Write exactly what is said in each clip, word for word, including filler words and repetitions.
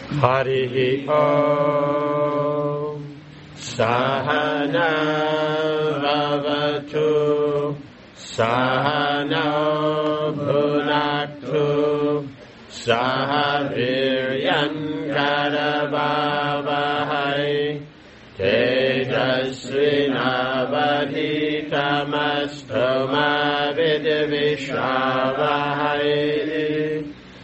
Harihi Om Sahana Vavatu Sahana Bhunaktu Sahaviryan Karavavahai Tejasvinavadhitamastu Vidvishavahai.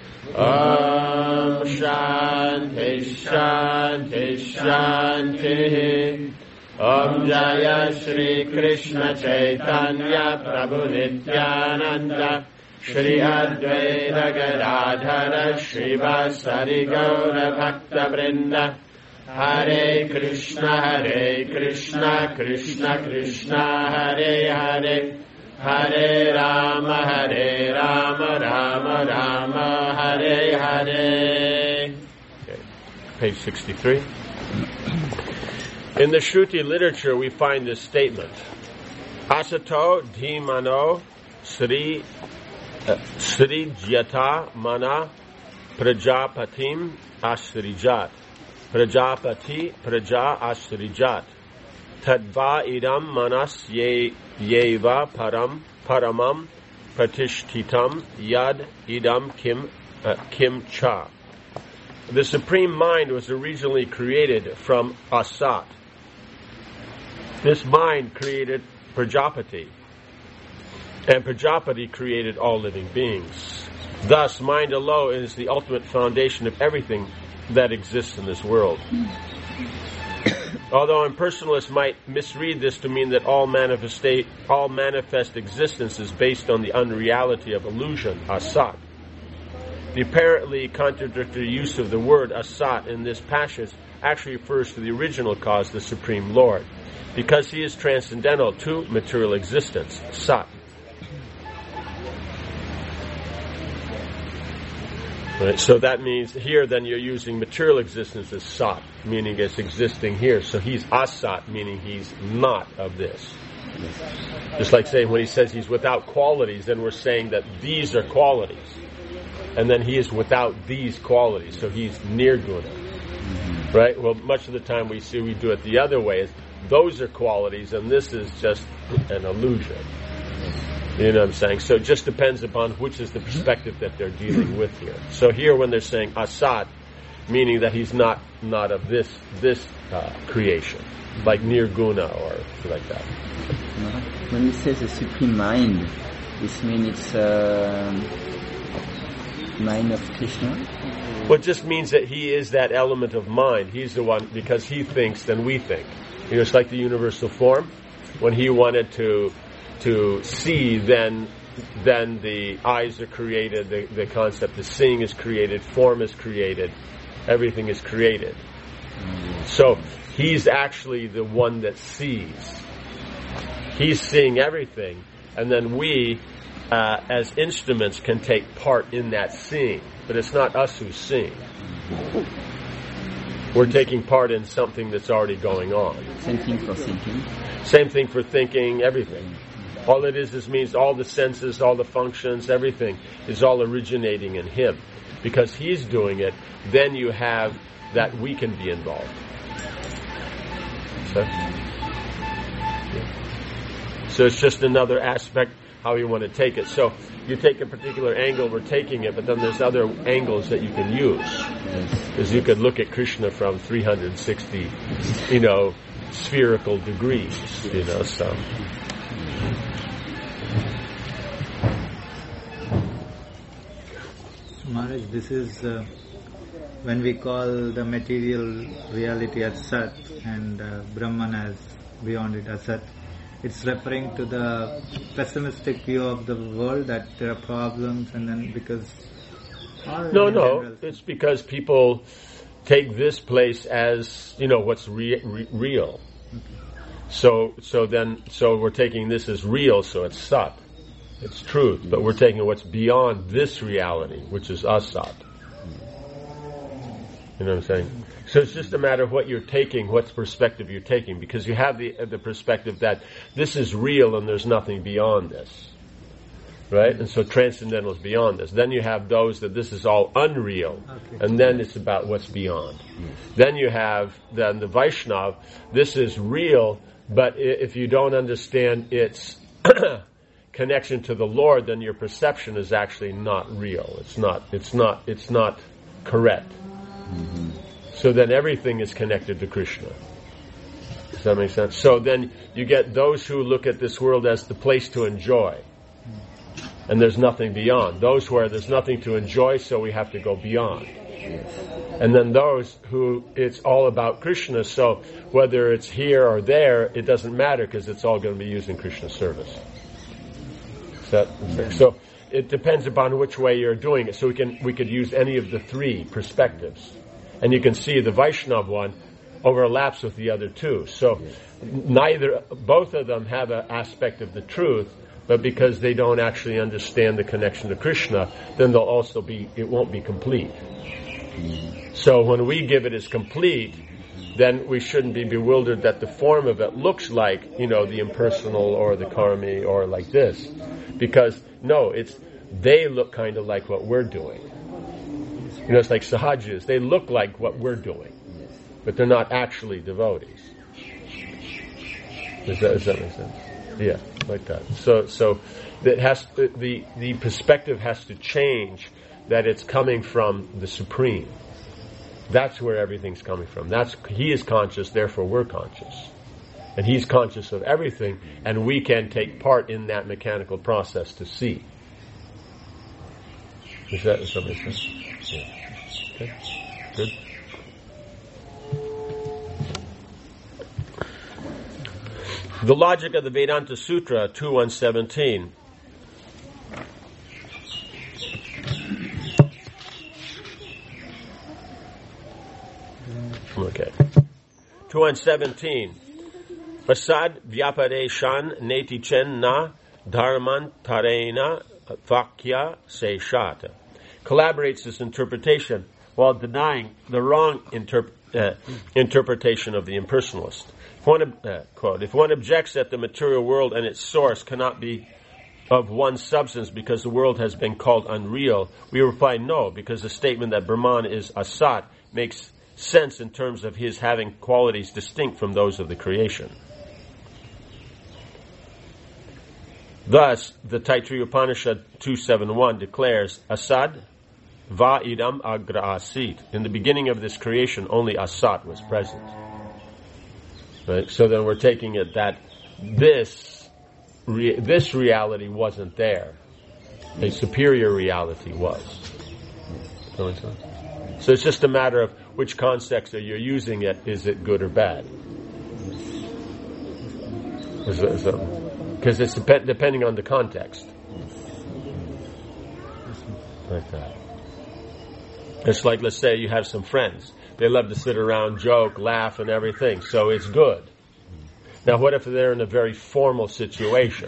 Om Shanti Shanti Shanti. Om Jaya Shri Krishna Chaitanya Prabhu Nityananda Shri Advaita Gadadhara Shrivasari Gaura Bhakta Vrinda. Hare Krishna Hare Krishna Krishna Krishna Hare Hare Hare Rama Hare Rama Rama Rama Hare Hare. Okay. Page sixty-three. In the Shruti literature we find this statement. Asato dhimano sri uh, sri jyata mana prajapatim asrijat. Prajapati praja asrijat. Tadva idam manas ye yeva param paramam pratishtitam yad idam kim uh, kim cha. The supreme mind was originally created from Asat. This mind created Prajapati, and Prajapati created all living beings. Thus, mind alone is the ultimate foundation of everything that exists in this world. Although impersonalists might misread this to mean that all manifestate, all manifest existence is based on the unreality of illusion, asat. The apparently contradictory use of the word asat in this passage actually refers to the original cause, the Supreme Lord, because he is transcendental to material existence, sat. Right, so that means here then you're using material existence as sat, meaning it's existing here. So he's asat, meaning he's not of this. Just like saying when he says he's without qualities, then we're saying that these are qualities. And then he is without these qualities, so he's nirguna. Mm-hmm. Right? Well, much of the time we see we do it the other way. Is those are qualities, and this is just an illusion. You know what I'm saying? So it just depends upon which is the perspective that they're dealing with here. So here when they're saying asat, meaning that he's not not of this this uh, creation, like nirguna or like that. When it says a supreme mind, this means it's uh, mind of Krishna? Well, it just means that he is that element of mind. He's the one, because he thinks, then we think. You know, it's like the universal form. When he wanted to to see, then then the eyes are created, the, the concept of seeing is created, form is created, everything is created. So he's actually the one that sees. He's seeing everything, and then we, uh, as instruments, can take part in that seeing. But it's not us who's seeing. We're taking part in something that's already going on. Same thing for thinking. Same thing for thinking, everything. All it is, is means all the senses, all the functions, everything is all originating in him. Because he's doing it, then you have that we can be involved. So, yeah. So it's just another aspect how you want to take it. So you take a particular angle, we're taking it, but then there's other angles that you can use. Because you could look at Krishna from three hundred sixty, you know, spherical degrees, you know, so. Maharaj, this is uh, when we call the material reality as Sat and uh, Brahman as beyond it as Sat. It's referring to the pessimistic view of the world, that there are problems, and then because... No, no, it's because people take this place as, you know, what's re- re- real. Okay. So, so then, so we're taking this as real, so it's Sat. It's truth, but we're taking what's beyond this reality, which is asat. You know what I'm saying? So it's just a matter of what you're taking, what perspective you're taking, because you have the the perspective that this is real and there's nothing beyond this. Right? And so transcendental is beyond this. Then you have those that this is all unreal. Okay. And then it's about what's beyond. Yes. Then you have then the Vaishnav, this is real, but i- if you don't understand its connection to the Lord, then your perception is actually not real. It's not it's not it's not correct. Mm-hmm. So then everything is connected to Krishna. Does that make sense? So then you get those who look at this world as the place to enjoy. And there's nothing beyond. Those where there's nothing to enjoy, so we have to go beyond. Yes. And then those who it's all about Krishna, so whether it's here or there, it doesn't matter because it's all going to be used in Krishna's service. Is that, is that- so it depends upon which way you're doing it. So we can we could use any of the three perspectives. And you can see the Vaishnav one overlaps with the other two. So neither both of them have an aspect of the truth, but because they don't actually understand the connection to Krishna, then they'll also be, it won't be complete. So when we give it as complete, then we shouldn't be bewildered that the form of it looks like, you know, the impersonal or the karmi or like this. Because, no, it's, they look kind of like what we're doing. You know, it's like sahajas. They look like what we're doing, but they're not actually devotees. Does that, does that make sense? Yeah, like that. So, so that has the the perspective has to change. That it's coming from the Supreme. That's where everything's coming from. That's He is conscious, therefore we're conscious, and He's conscious of everything, and we can take part in that mechanical process to see. Is that, does that make sense? Yeah. Okay. Good. The logic of the Vedanta Sutra two one seventeen. Okay. two one seventeen. Asad vyapare shan neti chen na dharman tarena vakya se shata. Collaborates this interpretation while denying the wrong interp- uh, interpretation of the impersonalist. If one, uh, quote, if one objects that the material world and its source cannot be of one substance because the world has been called unreal, we reply no, because the statement that Brahman is asat makes sense in terms of his having qualities distinct from those of the creation. Thus, the Taittiriya Upanishad two seventy-one declares, Asad va idam agra asit. In the beginning of this creation, only Asat was present. Right? So then we're taking it that this re- this reality wasn't there. A superior reality was. So it's just a matter of which context that you're using it. Is it good or bad? Because it's dep- depending on the context. Like that. It's like, let's say you have some friends. They love to sit around, joke, laugh, and everything. So it's good. Now, what if they're in a very formal situation?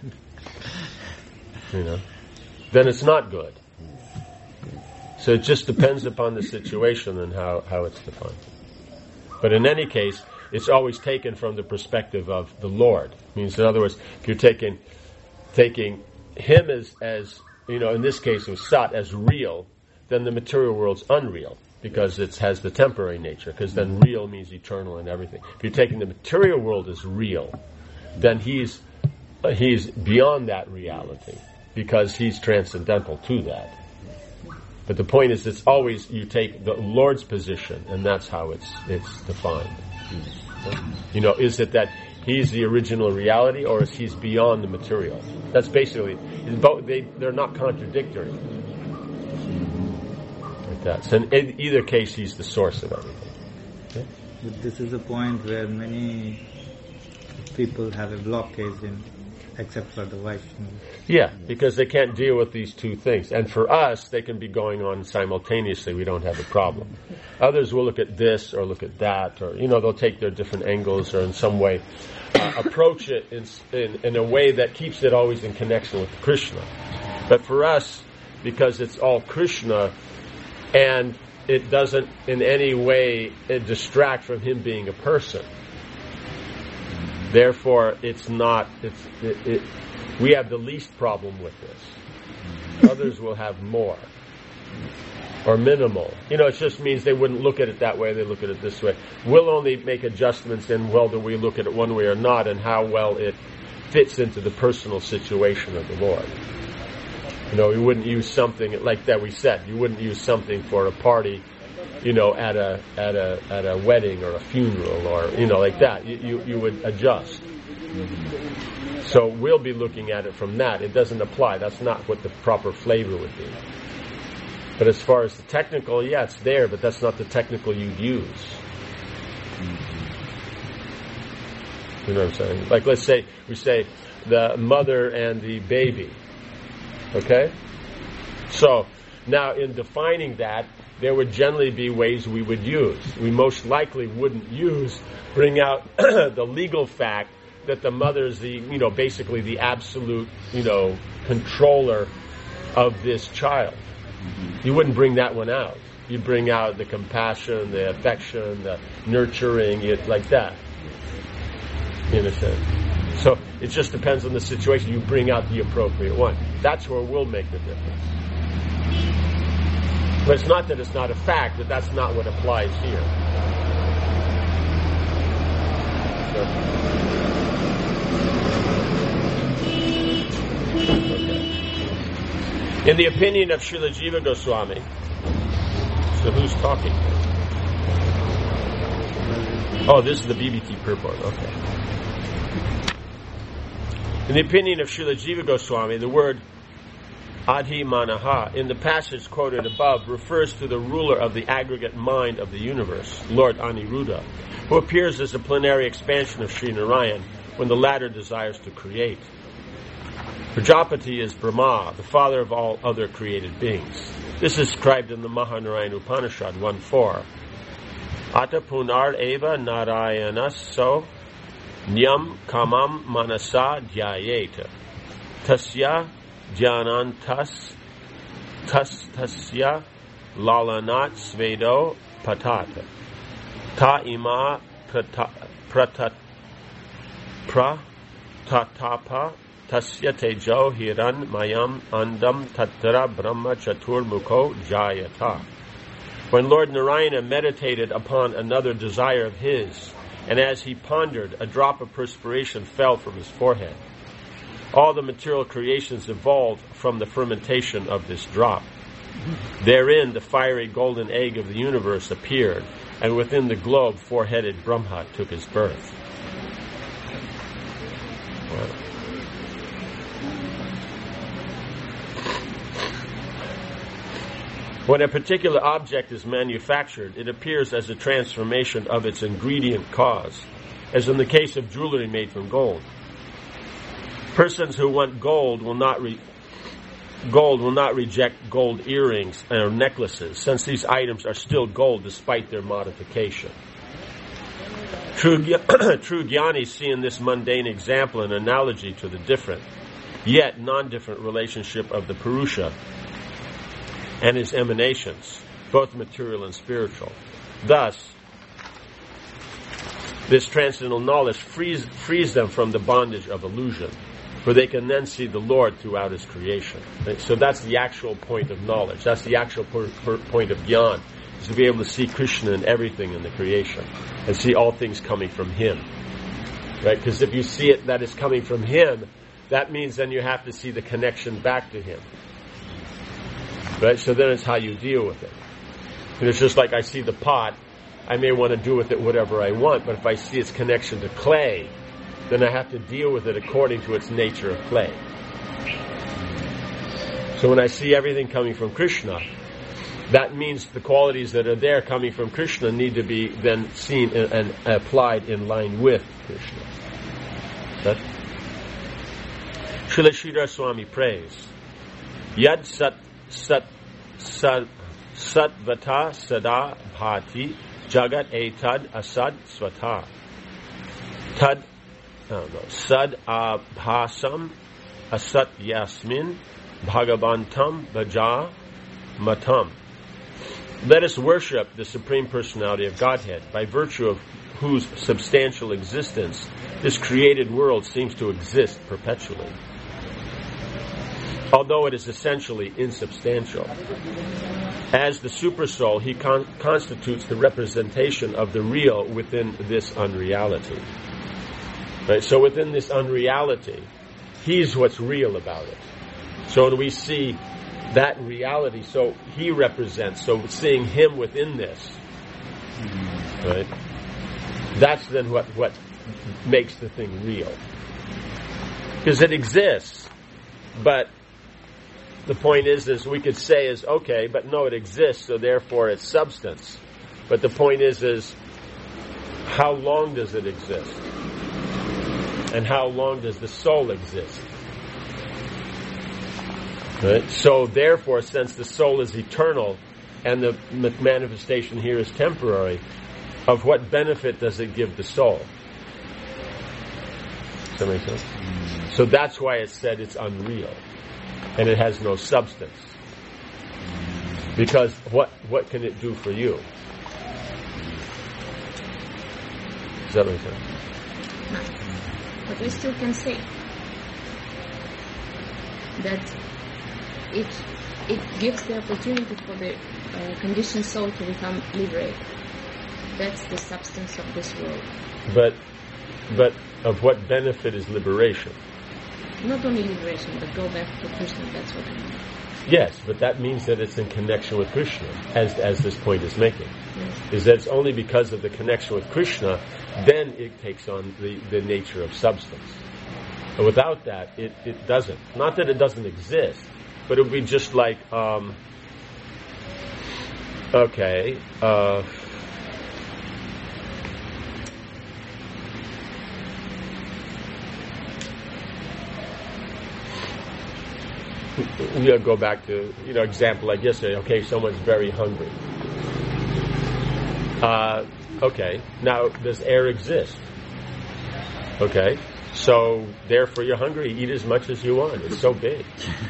You know, then it's not good. So it just depends upon the situation and how, how it's defined. But in any case, it's always taken from the perspective of the Lord. It means, in other words, if you're taking taking Him as, as you know, in this case, it was Sat, as real, then the material world's unreal, because it has the temporary nature, because then real means eternal and everything. If you're taking the material world as real, then he's uh, he's beyond that reality, because he's transcendental to that. But the point is, it's always, you take the Lord's position, and that's how it's it's defined. You know, is it that he's the original reality, or is he's beyond the material? That's basically, both, they, they're not contradictory. That. So in either case, he's the source of everything. Okay? But this is a point where many people have a blockage in, except for the Vaishnavas. Yeah, because they can't deal with these two things. And for us, they can be going on simultaneously. We don't have a problem. Others will look at this or look at that, or, you know, they'll take their different angles or in some way uh, approach it in, in, in a way that keeps it always in connection with Krishna. But for us, because it's all Krishna, and it doesn't in any way distract from him being a person. Therefore, it's not. It's it, it, we have the least problem with this. Others will have more or minimal. You know, it just means they wouldn't look at it that way. They look at it this way. We'll only make adjustments in whether we look at it one way or not, and how well it fits into the personal situation of the Lord. You know, we wouldn't use something like that. We said you wouldn't use something for a party, you know, at a at a at a wedding or a funeral, or you know, like that. You you, you would adjust. Mm-hmm. So we'll be looking at it from that. It doesn't apply. That's not what the proper flavor would be. But as far as the technical, yeah, it's there, but that's not the technical you'd use. Mm-hmm. You know what I'm saying? Like, let's say we say the mother and the baby. Okay? So now in defining that, there would generally be ways we would use. We most likely wouldn't use, bring out the legal fact that the mother is the, you know, basically the absolute, you know, controller of this child. Mm-hmm. You wouldn't bring that one out. You'd bring out the compassion, the affection, the nurturing, it like that. You understand? So it just depends on the situation. You bring out the appropriate one. That's where we'll make the difference. But it's not that it's not a fact, but that's not what applies here. So, okay. In the opinion of Srila Jiva Goswami, so who's talking? Oh, this is the B B T purport. Okay. In the opinion of Srila Jiva Goswami, the word Adhi Manaha, in the passage quoted above, refers to the ruler of the aggregate mind of the universe, Lord Aniruddha, who appears as a plenary expansion of Sri Narayan when the latter desires to create. Prajapati is Brahma, the father of all other created beings. This is described in the Mahanarayana Upanishad one four. Ata punar eva narayanaso nyam kamam manasa dhyayeta tasya jnanantas tas tasya lalanat svedo patata ta ima pratat pratatapa tasya tejo hiran mayam andam tatra brahma chatur mukho jayata. When Lord Narayana meditated upon another desire of his, and as he pondered, a drop of perspiration fell from his forehead. All the material creations evolved from the fermentation of this drop. Therein the fiery golden egg of the universe appeared, and within the globe four-headed Brahma took his birth. Wow. When a particular object is manufactured, it appears as a transformation of its ingredient cause, as in the case of jewelry made from gold. Persons who want gold will not re- gold will not reject gold earrings or necklaces, since these items are still gold despite their modification. True, true jnanis see in this mundane example an analogy to the different, yet non-different relationship of the Purusha and his emanations, both material and spiritual. Thus, this transcendental knowledge frees, frees them from the bondage of illusion, for they can then see the Lord throughout his creation. Right? So that's the actual point of knowledge. That's the actual per, per point of jnana, is to be able to see Krishna in everything in the creation, and see all things coming from him. Right? Because if you see it that is coming from him, that means then you have to see the connection back to him. Right? So then it's how you deal with it. And it's just like I see the pot, I may want to do with it whatever I want, but if I see its connection to clay, then I have to deal with it according to its nature of clay. So when I see everything coming from Krishna, that means the qualities that are there coming from Krishna need to be then seen and, and applied in line with Krishna. That Srila Sridhar Swami prays, Yad Sat Sat Sat Satvata Sada Bhati Jagat Etad Asad Swata Tad oh no, Sad Abhasam Asat Yasmin Bhagavantam Bhaja Matam. Let us worship the Supreme Personality of Godhead, by virtue of whose substantial existence this created world seems to exist perpetually, although it is essentially insubstantial. As the Supersoul, he con- constitutes the representation of the real within this unreality. Right? So within this unreality, he's what's real about it. So when we see that reality, so he represents, so seeing him within this, right? That's then what, what makes the thing real. Because it exists, but the point is, is we could say is, okay, but no, it exists, so therefore it's substance. But the point is, is how long does it exist? And how long does the soul exist? Right? So therefore, since the soul is eternal and the manifestation here is temporary, of what benefit does it give the soul? Does that make sense? Mm. So that's why it's said it's unreal and it has no substance. Because what what can it do for you? Does that make sense? But we still can say that it it gives the opportunity for the uh, conditioned soul to become liberated. That's the substance of this world. But but of what benefit is liberation? Not only liberation, but go back to Krishna. That's what I mean. Yes, but that means that it's in connection with Krishna, as as this point is making. Yes. Is that it's only because of the connection with Krishna, then it takes on the, the nature of substance. But without that, it, it doesn't. Not that it doesn't exist, but it would be just like, um, okay, uh, we'll go back to, you know, example like yesterday. Okay, someone's very hungry. Uh, okay, now does air exist? Okay, so therefore you're hungry. Eat as much as you want. It's so big.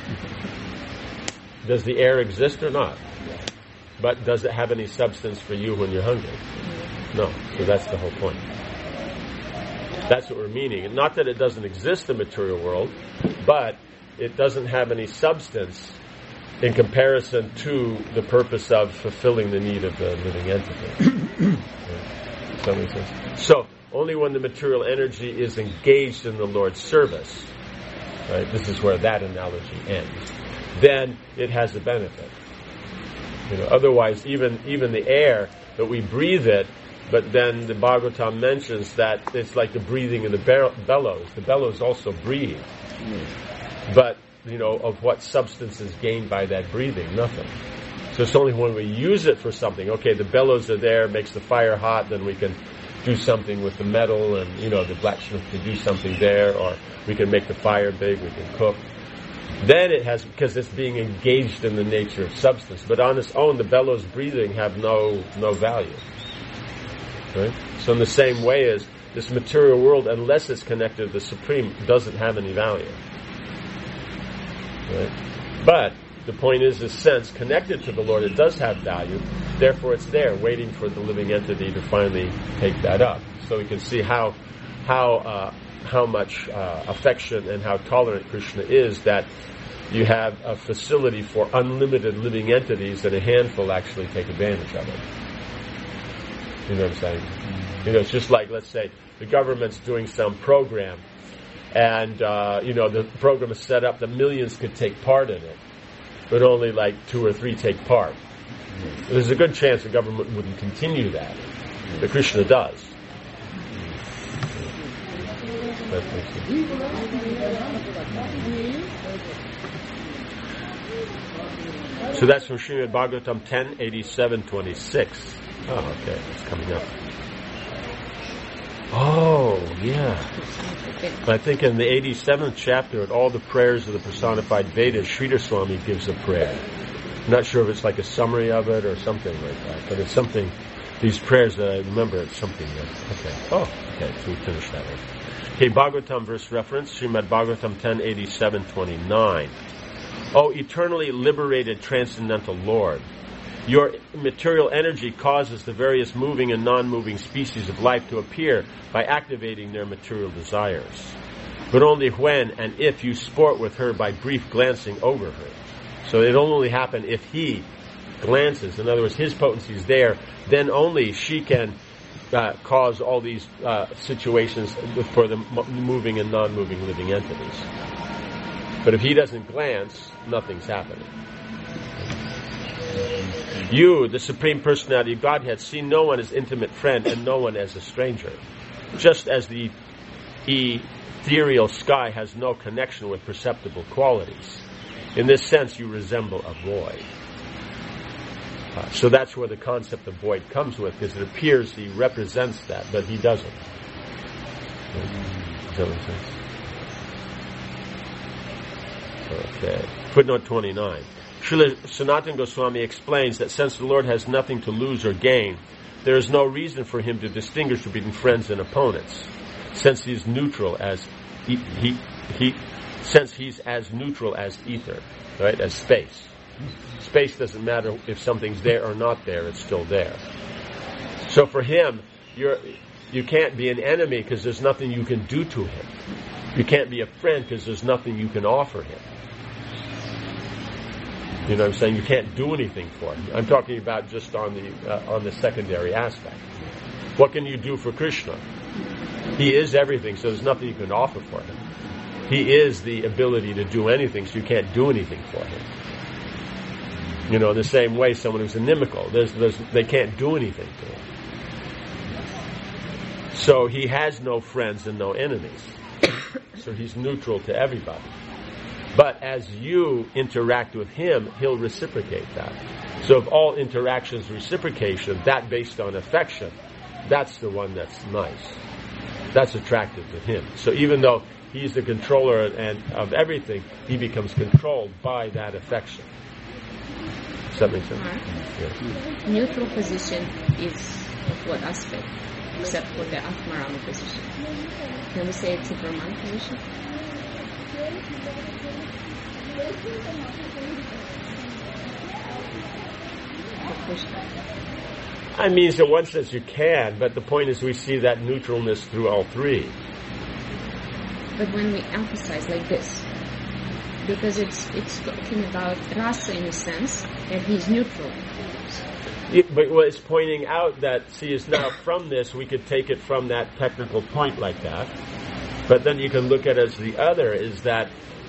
Does the air exist or not? But does it have any substance for you when you're hungry? No. So that's the whole point. That's what we're meaning. And not that it doesn't exist in the material world, but it doesn't have any substance in comparison to the purpose of fulfilling the need of the living entity. Yeah. Does that make sense? So, only when the material energy is engaged in the Lord's service, right, this is where that analogy ends, then it has a benefit. You know, otherwise, even even the air that we breathe it, but then the Bhagavatam mentions that it's like the breathing of the be- bellows. The bellows also breathe. But, you know, of what substance is gained by that breathing? Nothing. So it's only when we use it for something. Okay, the bellows are there, makes the fire hot, then we can do something with the metal, and, you know, the blacksmith can do something there, or we can make the fire big, we can cook. Then it has, because it's being engaged in the nature of substance. But on its own, the bellows breathing have no no value. Right? So in the same way as this material world, unless it's connected to the Supreme, doesn't have any value. Right? But the point is, is since connected to the Lord, it does have value. Therefore, it's there, waiting for the living entity to finally take that up. So we can see how how uh, how much uh, affection and how tolerant Krishna is, that you have a facility for unlimited living entities, and a handful actually take advantage of it. You know what I'm saying? Mm-hmm. You know, it's just like, let's say, the government's doing some program, and, uh, you know, the program is set up, the millions could take part in it, but only like two or three take part. Mm-hmm. There's a good chance the government wouldn't continue that. Mm-hmm. But Krishna does. So that's from Srimad Bhagavatam ten, eighty-seven, twenty-six. Oh, okay, it's coming up. Oh, yeah. I think in the eighty-seventh chapter, at all the prayers of the personified Vedas, Sridhar Swami gives a prayer. I'm not sure if it's like a summary of it or something like that, but it's something, these prayers that I remember, it's something that, okay. Oh, okay, so we finished that one. Okay, Bhagavatam verse reference, Srimad Bhagavatam ten, eighty-seven, twenty-nine. O eternally liberated transcendental Lord, Your material energy causes the various moving and non-moving species of life to appear by activating their material desires. But only when and if you sport with her by brief glancing over her. So it'll only happen if he glances. In other words, his potency is there. Then only she can uh, cause all these uh, situations for the moving and non-moving living entities. But if he doesn't glance, nothing's happening. You, the Supreme Personality of Godhead, see no one as intimate friend and no one as a stranger. Just as the ethereal sky has no connection with perceptible qualities. In this sense, you resemble a void. Uh, so that's where the concept of void comes with, because it appears he represents that, but he doesn't. Does that make sense? Okay. Footnote twenty-nine. Srila Sanatana Goswami explains that since the Lord has nothing to lose or gain, there is no reason for him to distinguish between friends and opponents, since he is neutral as he, he, he since he's as neutral as ether, right, as space. Space doesn't matter if something's there or not there; it's still there. So for him, you're you can't be an enemy because there's nothing you can do to him. You can't be a friend because there's nothing you can offer him. You know what I'm saying? You can't do anything for him. I'm talking about just on the uh, on the secondary aspect. What can you do for Krishna? He is everything, so there's nothing you can offer for him. He is the ability to do anything, so you can't do anything for him. You know, the same way someone who's inimical, there's, there's, they can't do anything to him. So he has no friends and no enemies. So he's neutral to everybody. But as you interact with him, he'll reciprocate that. So if all interactions reciprocation, that based on affection, that's the one that's nice. That's attractive to him. So even though he's the controller and of everything, he becomes controlled by that affection. Does that make sense? Yes. Neutral position is of what aspect, except for the Atmarama position? Can we say it's a Brahman position? I mean, in one sense you can, but the point is we see that neutralness through all three. But when we emphasize like this, because it's it's talking about rasa in a sense that he's neutral. Yeah, but well, it's pointing out that, see, it's now from this we could take it from that technical point like that, but then you can look at it as the other is that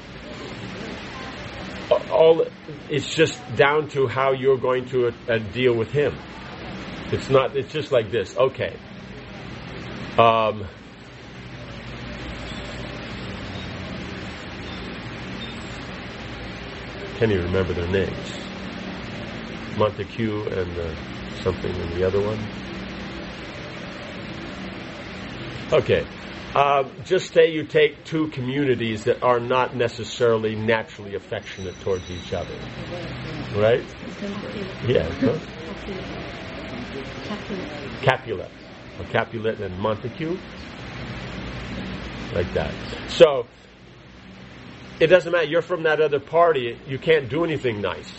all it's just down to how you're going to uh, deal with him. It's not. It's just like this. Okay. Um, can't even remember their names. Montague and uh, something, and the other one. Okay. Uh, just say you take two communities that are not necessarily naturally affectionate towards each other. Right? Yeah. Huh? Capulet. Or Capulet and Montague. Like that. So, it doesn't matter. You're from that other party. You can't do anything nice.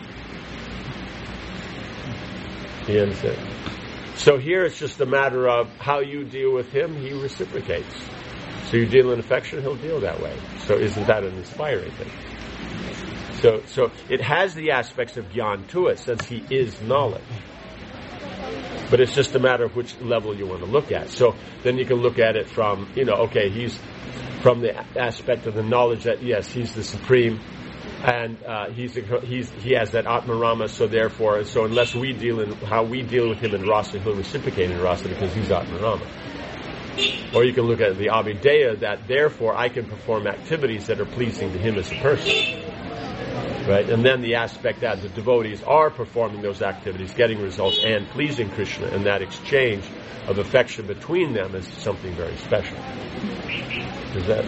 You understand? So here it's just a matter of how you deal with him, he reciprocates. So you deal in affection, he'll deal that way. So isn't that an inspiring thing? So so it has the aspects of Gyan to it, since he is knowledge. But it's just a matter of which level you want to look at. So then you can look at it from, you know, okay, he's from the aspect of the knowledge that, yes, he's the supreme, and uh, he's he's he has that Atmarama, so therefore, so unless we deal in how we deal with him in rasa, he'll reciprocate in rasa because he's Atmarama. Or you can look at the Abhideya, that therefore I can perform activities that are pleasing to him as a person. Right? And then the aspect that the devotees are performing those activities, getting results, and pleasing Krishna, and that exchange of affection between them is something very special. Is that?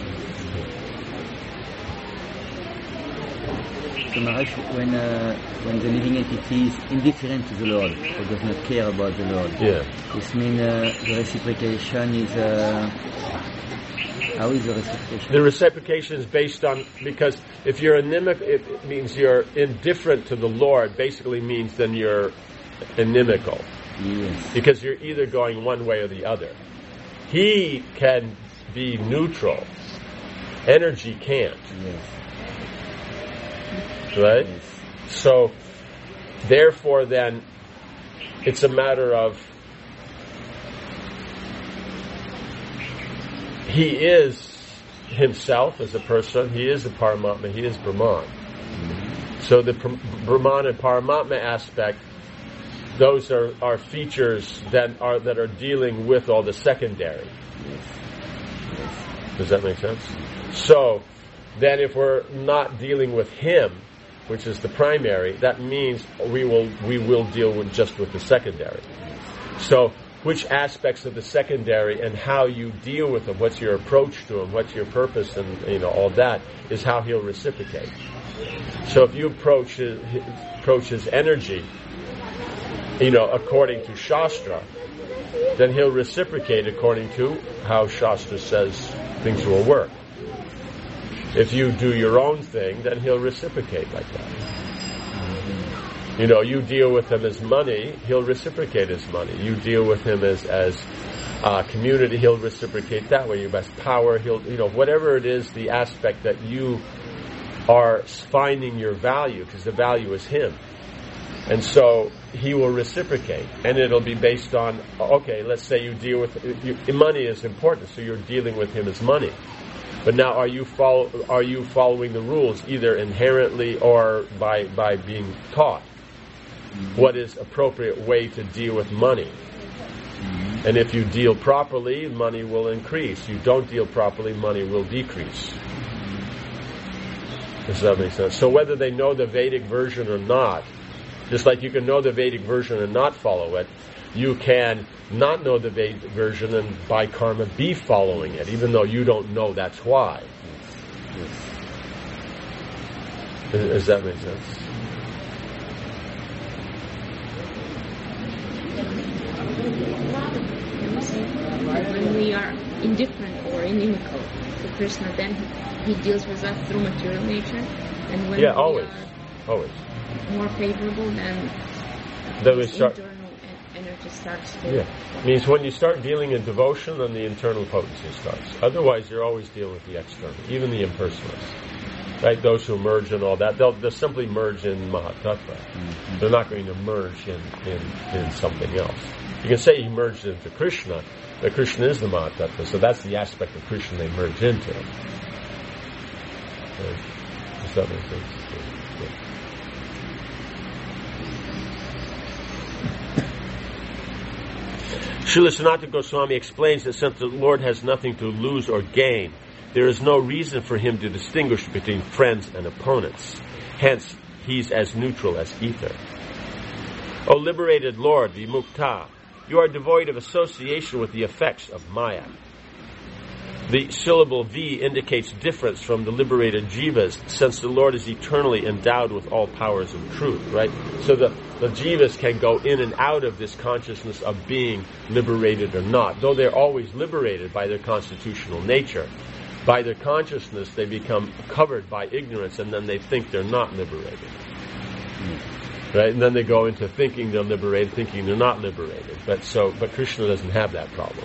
So Maharaj, when uh, when the living entity is indifferent to the Lord, or does not care about the Lord, yeah. this means uh, the reciprocation is uh, How is the reciprocation? The reciprocation is based on, because if you're inimical, it means you're indifferent to the Lord, basically means then you're inimical. Yes. Because you're either going one way or the other. He can be neutral. Energy can't. Yes. Right? Yes. So, therefore then, it's a matter of he is himself as a person, he is the Paramatma, he is Brahman. Mm-hmm. So the Brahman and Paramatma aspect, those are, are features that are that are dealing with all the secondary. Yes. Yes. Does that make sense? So, then if we're not dealing with him, which is the primary, that means we will we will deal with just with the secondary. So, which aspects of the secondary and how you deal with them, what's your approach to them, what's your purpose, and you know all that is how he'll reciprocate. So, if you approach his, approach his energy, you know, according to Shastra, then he'll reciprocate according to how Shastra says things will work. If you do your own thing, then he'll reciprocate like that. You know, you deal with him as money, he'll reciprocate as money. You deal with him as as uh, community, he'll reciprocate that way. You best power, he'll, you know, whatever it is, the aspect that you are finding your value, because the value is him. And so he will reciprocate, and it'll be based on, okay, let's say you deal with, you, money is important, so you're dealing with him as money. But now, are you follow, are you following the rules either inherently or by by being taught? Mm-hmm. What is appropriate way to deal with money? Mm-hmm. And if you deal properly, money will increase. You don't deal properly, money will decrease. Mm-hmm. Does that make sense? So whether they know the Vedic version or not, just like you can know the Vedic version and not follow it, you can not know the Vedic version and by karma be following it, even though you don't know that's why. Yes. Yes. Does that make sense? When we are indifferent or inimical to Krishna, then he, he deals with us through material nature. And when yeah, we always. are always. more favorable, then then we start. Internal energy starts to. Yeah, means when you start dealing in devotion, then the internal potency starts. Otherwise, you're always dealing with the external, even the impersonalists. Right? Those who merge and all that, they'll, they'll simply merge in Mahatattva. Mm-hmm. They're not going to merge in, in, in something else. You can say he merged into Krishna, but Krishna is the Mahatattva, so that's the aspect of Krishna they merge into. Right? Does that make sense? Yeah. Srila Sanatana Goswami explains that since the Lord has nothing to lose or gain, there is no reason for him to distinguish between friends and opponents. Hence, he's as neutral as ether. O liberated Lord, Vimukta, you are devoid of association with the effects of Maya. The syllable V indicates difference from the liberated jivas, since the Lord is eternally endowed with all powers of truth, right? So the, the jivas can go in and out of this consciousness of being liberated or not, though they're always liberated by their constitutional nature. By their consciousness, they become covered by ignorance, and then they think they're not liberated. Right? And then they go into thinking they're liberated, thinking they're not liberated. But so, but Krishna doesn't have that problem.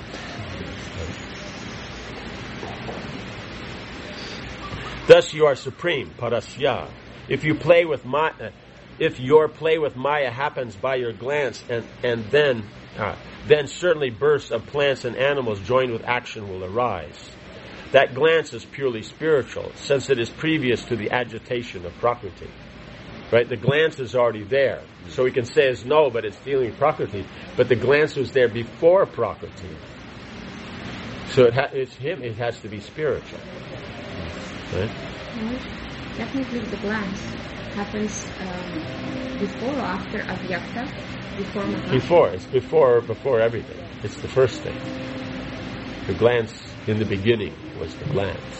Thus you are supreme, parasya. If you play with Maya, if your play with Maya happens by your glance, and and then uh, then certainly bursts of plants and animals joined with action will arise. That glance is purely spiritual, since it is previous to the agitation of Prakriti. Right? The glance is already there. So we can say as no, but it's feeling Prakriti. But the glance was there before Prakriti. So it ha- it's him, it has to be spiritual. Right? Well, definitely the glance happens um, before or after Avyakta, before Maha. Before. It's before, before everything. It's the first thing. The glance in the beginning was the glance.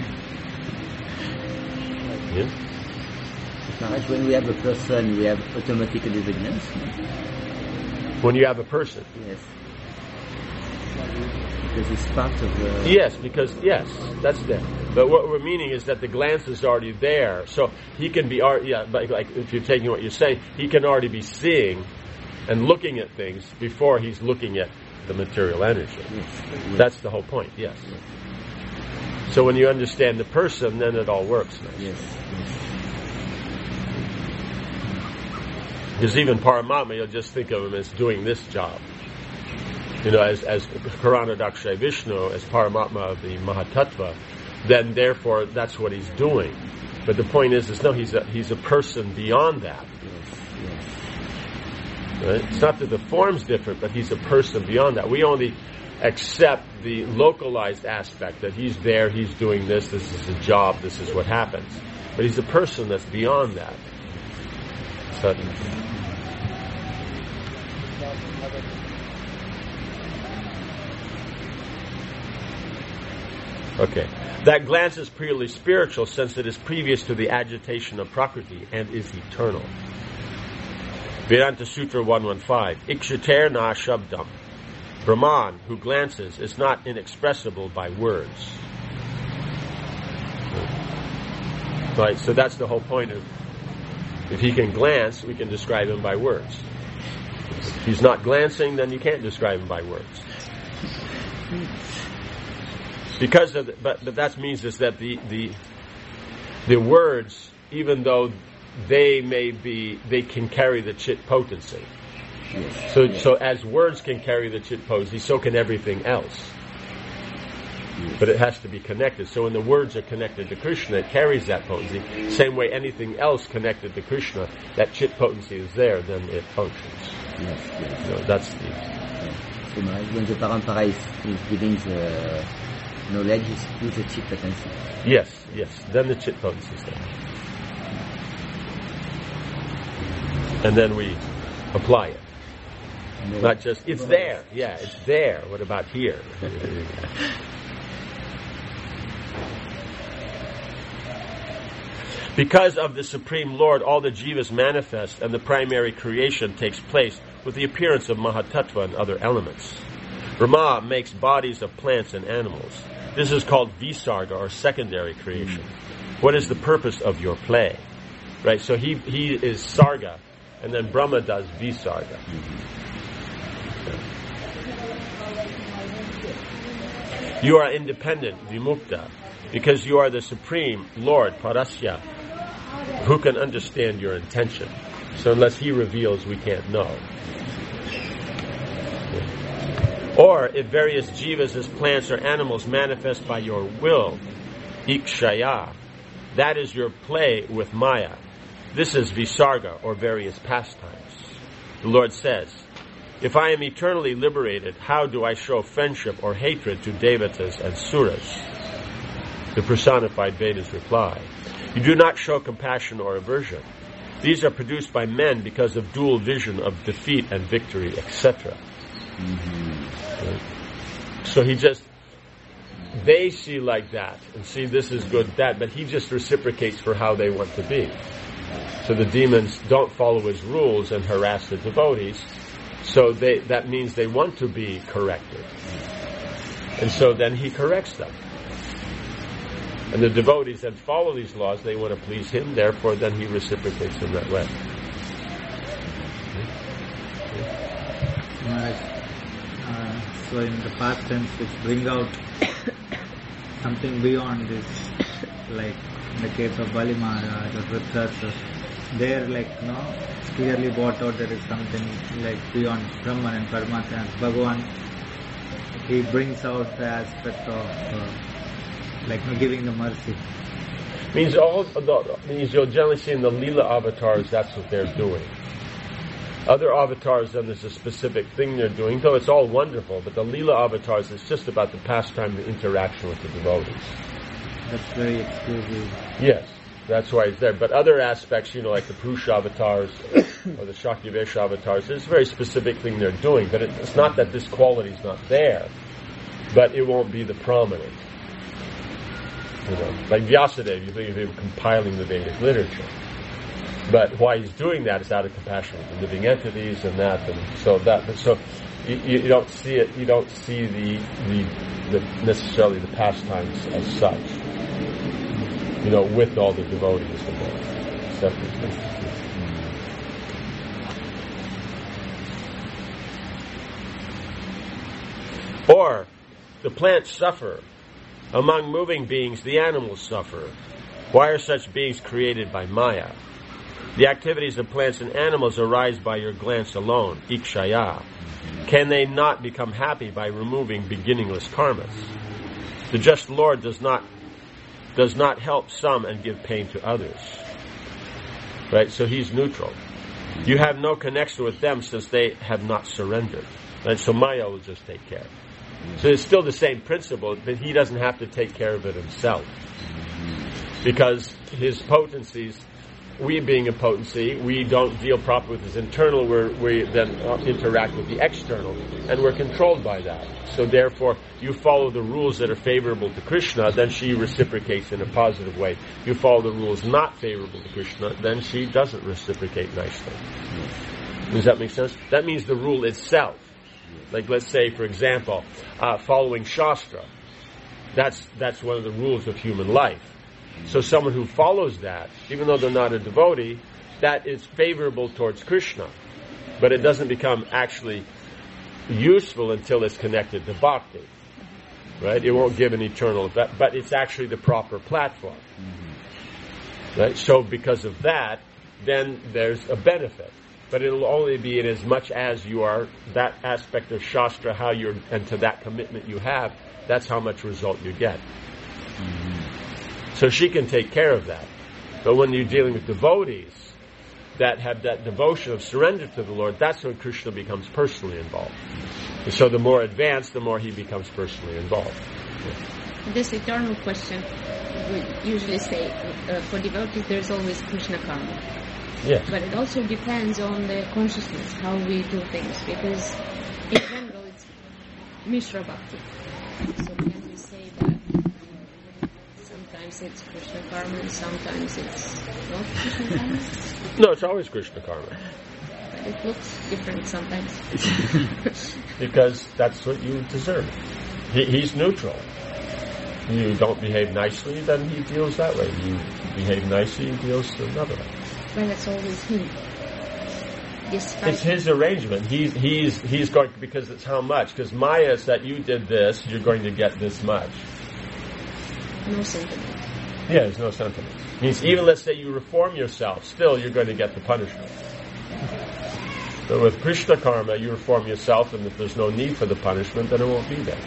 Yeah? Maharaj, when we have a person, we have automatic designation. When you have a person. Yes. because it's part of the... Yes, because, yes, that's there. But what we're meaning is that the glance is already there. So he can be, yeah, but like if you're taking what you're saying, he can already be seeing and looking at things before he's looking at the material energy. Yes, yes. That's the whole point, yes. Yes. So when you understand the person, then it all works. Nice. Yes, yes. Because even Paramatma, you'll just think of him as doing this job. You know, as as Karanadakshay Vishnu, as Paramatma of the Mahatattva, then therefore that's what he's doing. But the point is, is no, he's a he's a person beyond that. Yes, yes. Right? It's not that the form's different, but he's a person beyond that. We only accept the localized aspect that he's there, he's doing this, this is his job, this is what happens. But he's a person that's beyond that. So, okay. That glance is purely spiritual since it is previous to the agitation of Prakriti and is eternal. Vedanta Sutra one fifteen. Ikshater na shabdam. Brahman, who glances, is not inexpressible by words. Right, so that's the whole point of, if he can glance, we can describe him by words. If he's not glancing, then you can't describe him by words. Because of the, but but that means is that the the the words, even though they may be, they can carry the chit potency. Yes. So Yes. so as words can carry the chit potency, so can everything else. Yes. But it has to be connected. So when the words are connected to Krishna, it carries that potency. Same way anything else connected to Krishna, that chit potency is there, then it functions. Yes, yes. You know, that's the... Yes. So when the parampara is, is giving the knowledge, is with the chit potency. Yes, yes. Then the chit potency is there. And then we apply it. No. Not just, it's there. Yeah, it's there. What about here? Because of the Supreme Lord, all the jivas manifest and the primary creation takes place with the appearance of Mahatattva and other elements. Brahma makes bodies of plants and animals. This is called Visarga, or secondary creation. What is the purpose of your play? Right, so he, he is Sarga, and then Brahma does Visarga. You are independent, Vimukta, because you are the Supreme Lord, Parasya, who can understand your intention. So unless he reveals, we can't know. Or if various jivas as plants or animals manifest by your will, ikshaya, that is your play with Maya. This is Visarga, or various pastimes. The Lord says, if I am eternally liberated, how do I show friendship or hatred to Devatas and Suras? The personified Vedas reply, you do not show compassion or aversion. These are produced by men because of dual vision of defeat and victory, et cetera. Mm-hmm. Right? So he just, they see like that, and see this is good, that, but he just reciprocates for how they want to be. So the demons don't follow his rules and harass the devotees, so they, that means they want to be corrected. And so then he corrects them. And the devotees that follow these laws, they want to please him, therefore then he reciprocates in that way. Maharaj, uh, so in the past tense, which bring out something beyond this, like in the case of Bali Maharaj or Vritrashra, there, like, you know, it's clearly brought out there is something like beyond Brahman and Paramatma and Bhagavan. He brings out the aspect of uh, like, you know, giving the mercy. Means all the, means you'll generally see in the Leela avatars that's what they're doing. Other avatars, then there's a specific thing they're doing, though it's all wonderful, but the Leela avatars is just about the pastime, the interaction with the devotees. That's very exclusive. Yes, that's why it's there. But other aspects, you know, like the Purusha avatars or the Shaktivesha avatars, there's a very specific thing they're doing, but it's not that this quality is not there, but it won't be the prominent. You know, like Vyasadeva, you think of him compiling the Vedic literature. But why he's doing that is out of compassion with the living entities and that, and so that. So you, you don't see it. You don't see the, the the necessarily the pastimes as such. You know, with all the devotees involved. Or the plants suffer. Among moving beings, the animals suffer. Why are such beings created by Maya? The activities of plants and animals arise by your glance alone, ikshaya. Can they not become happy by removing beginningless karmas? The just Lord does not does not help some and give pain to others. Right? So he's neutral. You have no connection with them since they have not surrendered. And so Maya will just take care. So it's still the same principle, but he doesn't have to take care of it himself. Because his potencies, we being a potency, we don't deal properly with his internal, we're, we then interact with the external, and we're controlled by that. So therefore, you follow the rules that are favorable to Krishna, then she reciprocates in a positive way. You follow the rules not favorable to Krishna, then she doesn't reciprocate nicely. Does that make sense? That means the rule itself. Like, let's say, for example, uh, following Shastra. That's that's one of the rules of human life. So someone who follows that, even though they're not a devotee, that is favorable towards Krishna. But it doesn't become actually useful until it's connected to bhakti. Right? It won't give an eternal effect, but it's actually the proper platform. Right? So because of that, then there's a benefit. But it'll only be in as much as you are, that aspect of Shastra, how you're, and to that commitment you have, that's how much result you get. Mm-hmm. So she can take care of that. But when you're dealing with devotees that have that devotion of surrender to the Lord, that's when Krishna becomes personally involved. And so the more advanced, the more he becomes personally involved. Yeah. This eternal question, we usually say, uh, for devotees there's always Krishna karma. Yes. But it also depends on the consciousness, how we do things, because in general it's Mishra Bhakti. So can we say that sometimes it's Krishna karma and sometimes it's not Krishna karma? No, it's always Krishna karma. But it looks different sometimes. Because that's what you deserve. He, he's neutral. You don't behave nicely, then he deals that way. You behave nicely, he deals another way. But it's always him. Despite it's his arrangement. He's he's he's going, because it's how much. Because Maya is that you did this, you're going to get this much. No sentiment. Yeah, there's no sentiment. It means even let's say you reform yourself, still you're going to get the punishment. But with Krishna karma, you reform yourself, and if there's no need for the punishment, then it won't be there.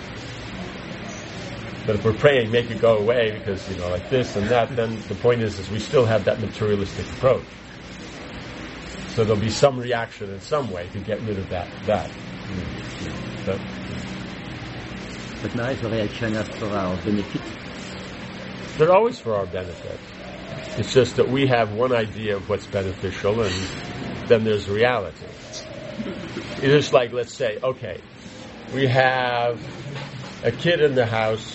But if we're praying, make it go away because, you know, like this and that, then the point is, is we still have that materialistic approach. So there'll be some reaction in some way to get rid of that. that. So, but now the reaction is for our benefit. They're always for our benefit. It's just that we have one idea of what's beneficial, and then there's reality. It's just like, let's say, okay, we have a kid in the house.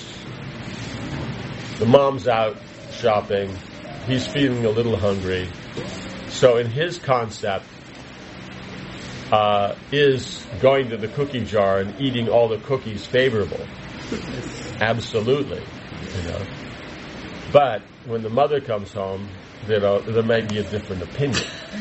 The mom's out shopping. He's feeling a little hungry. So in his concept, uh, is going to the cookie jar and eating all the cookies favorable? Absolutely. You know. But when the mother comes home, you know, there may be a different opinion.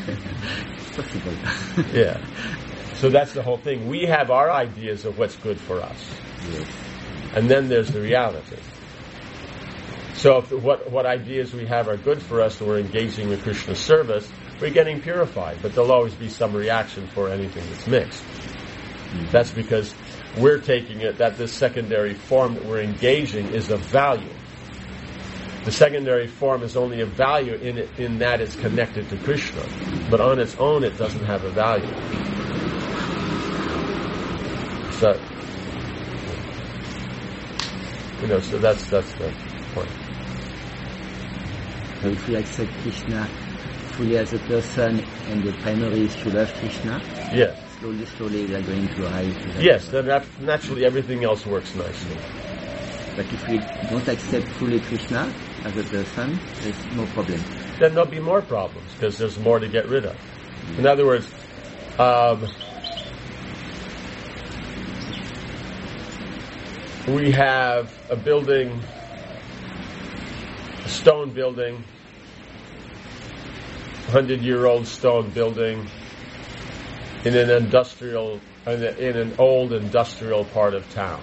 Yeah. So that's the whole thing. We have our ideas of what's good for us. Yes. And then there's the reality. So if what, what ideas we have are good for us and we're engaging in Krishna's service, we're getting purified. But there'll always be some reaction for anything that's mixed. Mm-hmm. That's because we're taking it that this secondary form that we're engaging is of value. The secondary form is only of value in it, in that it's connected to Krishna. But on its own, it doesn't have a value. So, you know, so that's that's the point. So if we accept Krishna fully as a person and the primary is to love Krishna, yes. slowly, slowly we are going to arrive to that. Yes, then naturally everything else works nicely. But if we don't accept fully Krishna as a person, there's no problem. Then there'll be more problems because there's more to get rid of. Mm-hmm. In other words, um, we have a building, a stone building, hundred-year-old stone building in an industrial, in an old industrial part of town.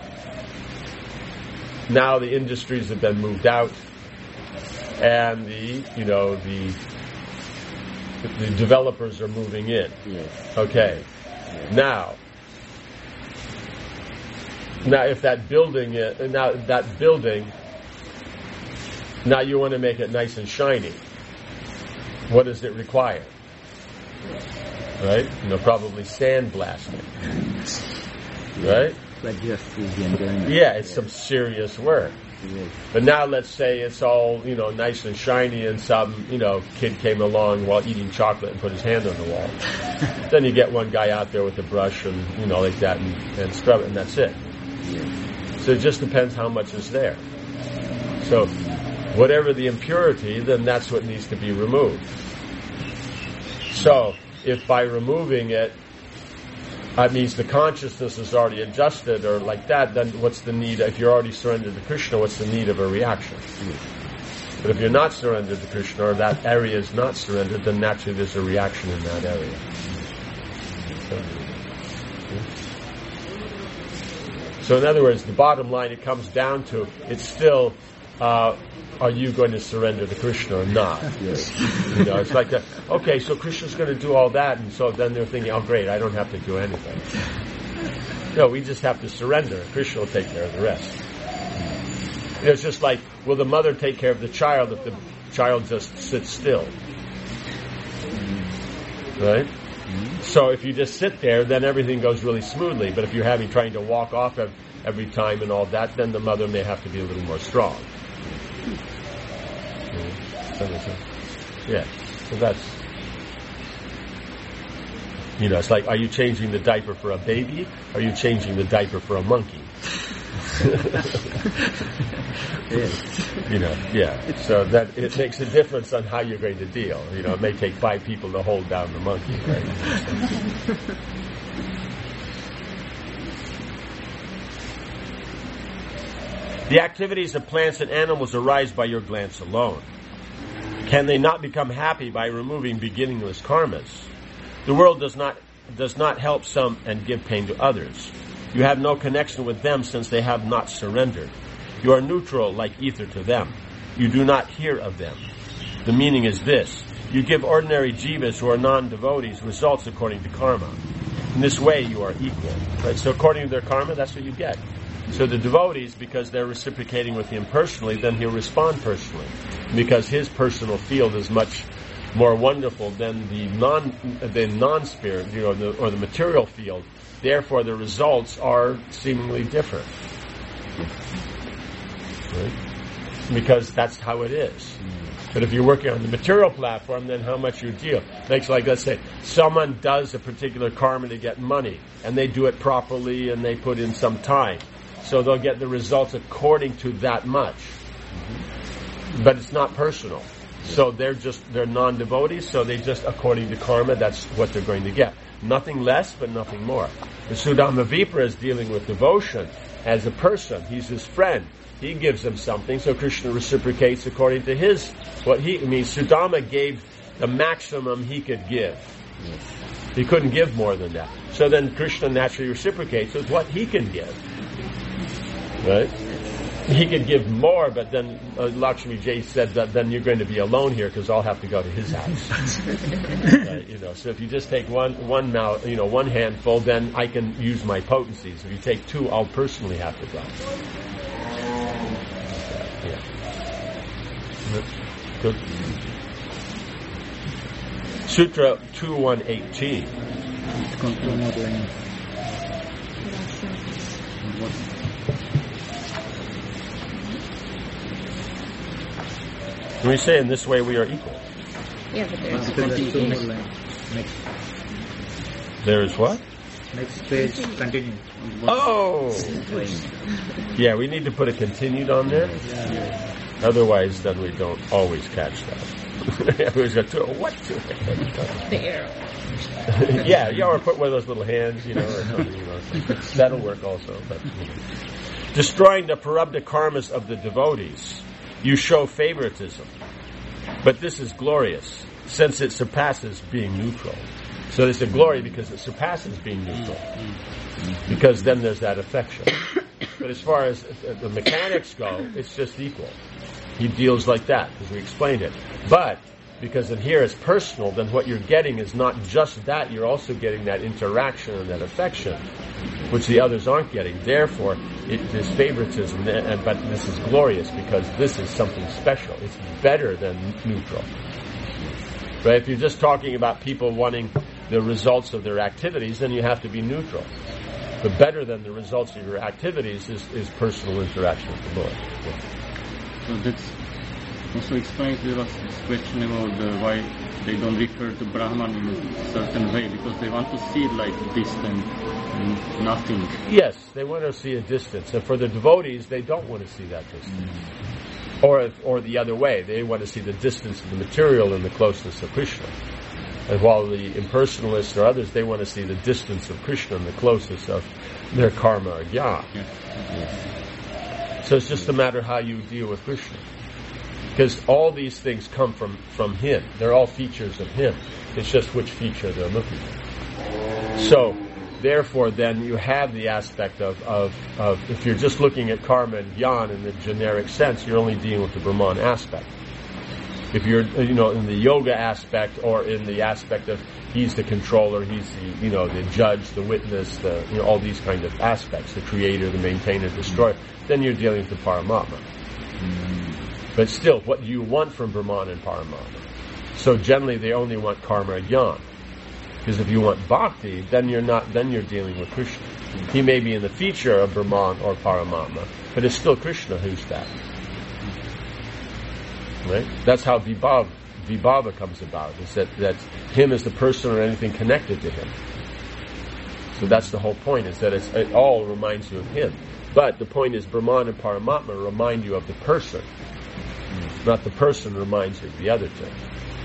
Now the industries have been moved out, and the, you know, the the developers are moving in. Yes. Okay. Yes. Now, now if that building, uh, now that building, now you want to make it nice and shiny. What does it require? Right? You know, probably sandblasting. Right? But just the environment. Yeah, it's some serious work. Yes. But now let's say it's all, you know, nice and shiny, and some, you know, kid came along while eating chocolate and put his hand on the wall. Then you get one guy out there with a brush and, you know, like that, and, and scrub it, and that's it. Yes. So it just depends how much is there. So whatever the impurity, then that's what needs to be removed. So if by removing it, that means the consciousness is already adjusted or like that, then what's the need? If you're already surrendered to Krishna, what's the need of a reaction? But if you're not surrendered to Krishna, or that area is not surrendered, then naturally there's a reaction in that area. So in other words, the bottom line, it comes down to, it's still, uh, are you going to surrender to Krishna or not? Yes. You know, it's like that. Okay, so Krishna's going to do all that, and so then they're thinking, oh great, I don't have to do anything. No, we just have to surrender. Krishna will take care of the rest. You know, it's just like, will the mother take care of the child if the child just sits still? Right? So if you just sit there, then everything goes really smoothly. But if you're having trying to walk off every time and all that, then the mother may have to be a little more strong. Yeah, so that's, you know, it's like, are you changing the diaper for a baby? Or are you changing the diaper for a monkey? You know, yeah. So that it makes a difference on how you're going to deal. You know, it may take five people to hold down the monkey, right? The activities of plants and animals arise by your glance alone. Can they not become happy by removing beginningless karmas? The world does not does not help some and give pain to others. You have no connection with them since they have not surrendered. You are neutral like ether to them. You do not hear of them. The meaning is this: you give ordinary jivas who are non-devotees results according to karma. In this way, you are equal. Right? So according to their karma, that's what you get. So the devotees, because they're reciprocating with him personally, then he'll respond personally. Because his personal field is much more wonderful than the non the non-spirit, you know, the, or the material field. Therefore, the results are seemingly different. Right? Because that's how it is. But if you're working on the material platform, then how much you deal. Like, like let's say, someone does a particular karma to get money, and they do it properly, and they put in some time. So they'll get the results according to that much. Mm-hmm. But it's not personal. So they're just, they're non-devotees, so they just, according to karma, that's what they're going to get. Nothing less, but nothing more. The Sudama Vipra is dealing with devotion as a person. He's his friend. He gives him something, so Krishna reciprocates according to his, what he, I mean, Sudama gave the maximum he could give. Yes. He couldn't give more than that. So then Krishna naturally reciprocates with what he can give. Right? He could give more, but then uh, Lakshmi Jay said that then you're going to be alone here because I'll have to go to his house. Right? You know, so if you just take one, one mouth, you know, one handful, then I can use my potencies. If you take two, I'll personally have to go. Yeah. Good. Sutra two one eighteen. When we say in this way we are equal. Yeah, but there's continuation. Next. There is what? Next page, continue. Oh! Yeah, we need to put a continued on there. Yeah. Otherwise, then we don't always catch that. We got to what? the arrow. yeah, yeah, or put one of those little hands, you know, or something, you know. That'll work also. But, you know. Destroying the parabdha karmas of the devotees, you show favoritism. But this is glorious, since it surpasses being neutral. So it's a glory because it surpasses being neutral. Because then there's that affection. But as far as the mechanics go, it's just equal. He deals like that, because we explained it. But because in here it's personal, then what you're getting is not just that, you're also getting that interaction and that affection, which the others aren't getting. Therefore, it is favoritism, and, but this is glorious because this is something special. It's better than neutral. Right? If you're just talking about people wanting the results of their activities, then you have to be neutral. But better than the results of your activities is, is personal interaction with the Lord. Yeah. So that's also explains the last question about the, why they don't refer to Brahman in a certain way, because they want to see it like distant and nothing. Yes, they want to see a distance. And for the devotees, they don't want to see that distance. Mm-hmm. Or or the other way, they want to see the distance of the material and the closeness of Krishna. And while the impersonalists or others, they want to see the distance of Krishna and the closeness of their karma or jnana. Yeah. Yeah. So it's just a matter how you deal with Krishna. Because all these things come from, from Him. They're all features of Him. It's just which feature they're looking at. So, therefore, then you have the aspect of, of, of if you're just looking at karma and jnana in the generic sense, you're only dealing with the Brahman aspect. If you're, you know, in the yoga aspect or in the aspect of he's the controller, he's the, you know, the judge, the witness, the, you know, all these kind of aspects, the creator, the maintainer, the destroyer, then you're dealing with the Paramatma. Mm-hmm. But still, what do you want from Brahman and Paramatma? So generally they only want karma and jnana. Because if you want bhakti, then you're not, then you're dealing with Krishna. He may be in the feature of Brahman or Paramatma, but it's still Krishna who's that. Right? That's how vibhava, vibhava comes about. Is that, that him is the person or anything connected to him. So that's the whole point, is that it's, it all reminds you of him. But the point is Brahman and Paramatma remind you of the person. Not the person reminds you of the other two.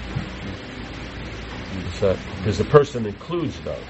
Because the person includes those.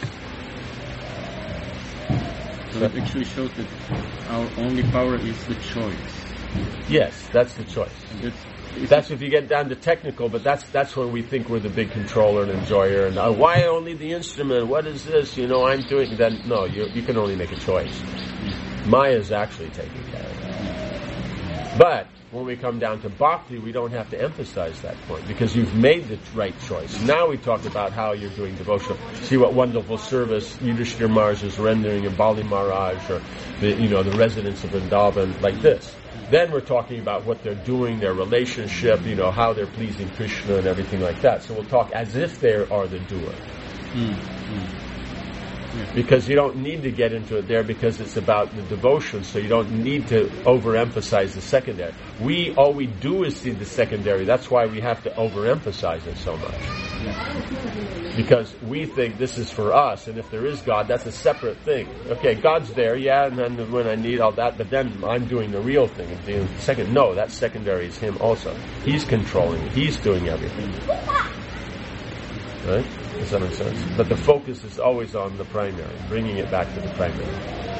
So it actually shows that our only power is the choice. Yes, that's the choice. That's, that's if you get down to technical, but that's that's when we think we're the big controller and enjoyer, and uh, why only the instrument? What is this? You know, I'm doing. Then no, you you can only make a choice. Maya is actually taking care of that. But when we come down to bhakti, we don't have to emphasize that point because you've made the right choice. Now we talk about how you're doing devotion. See what wonderful service Yudhishthira Maharaj is rendering in Bali Maharaj, or the you know the residents of Vrindavan, like this. Then we're talking about what they're doing, their relationship, you know, how they're pleasing Krishna and everything like that. So we'll talk as if they are the doer. Mm, mm. Yeah. Because you don't need to get into it there because it's about the devotion, so you don't need to overemphasize the secondary. We, all we do is see the secondary. That's why we have to overemphasize it so much. Yeah. Because we think this is for us, and if there is God, that's a separate thing. Okay, God's there, yeah, and then when I need all that, but then I'm doing the real thing. And the second, no, that secondary is Him also. He's controlling it. He's doing everything. Right? Does that make sense? But the focus is always on the primary, bringing it back to the primary.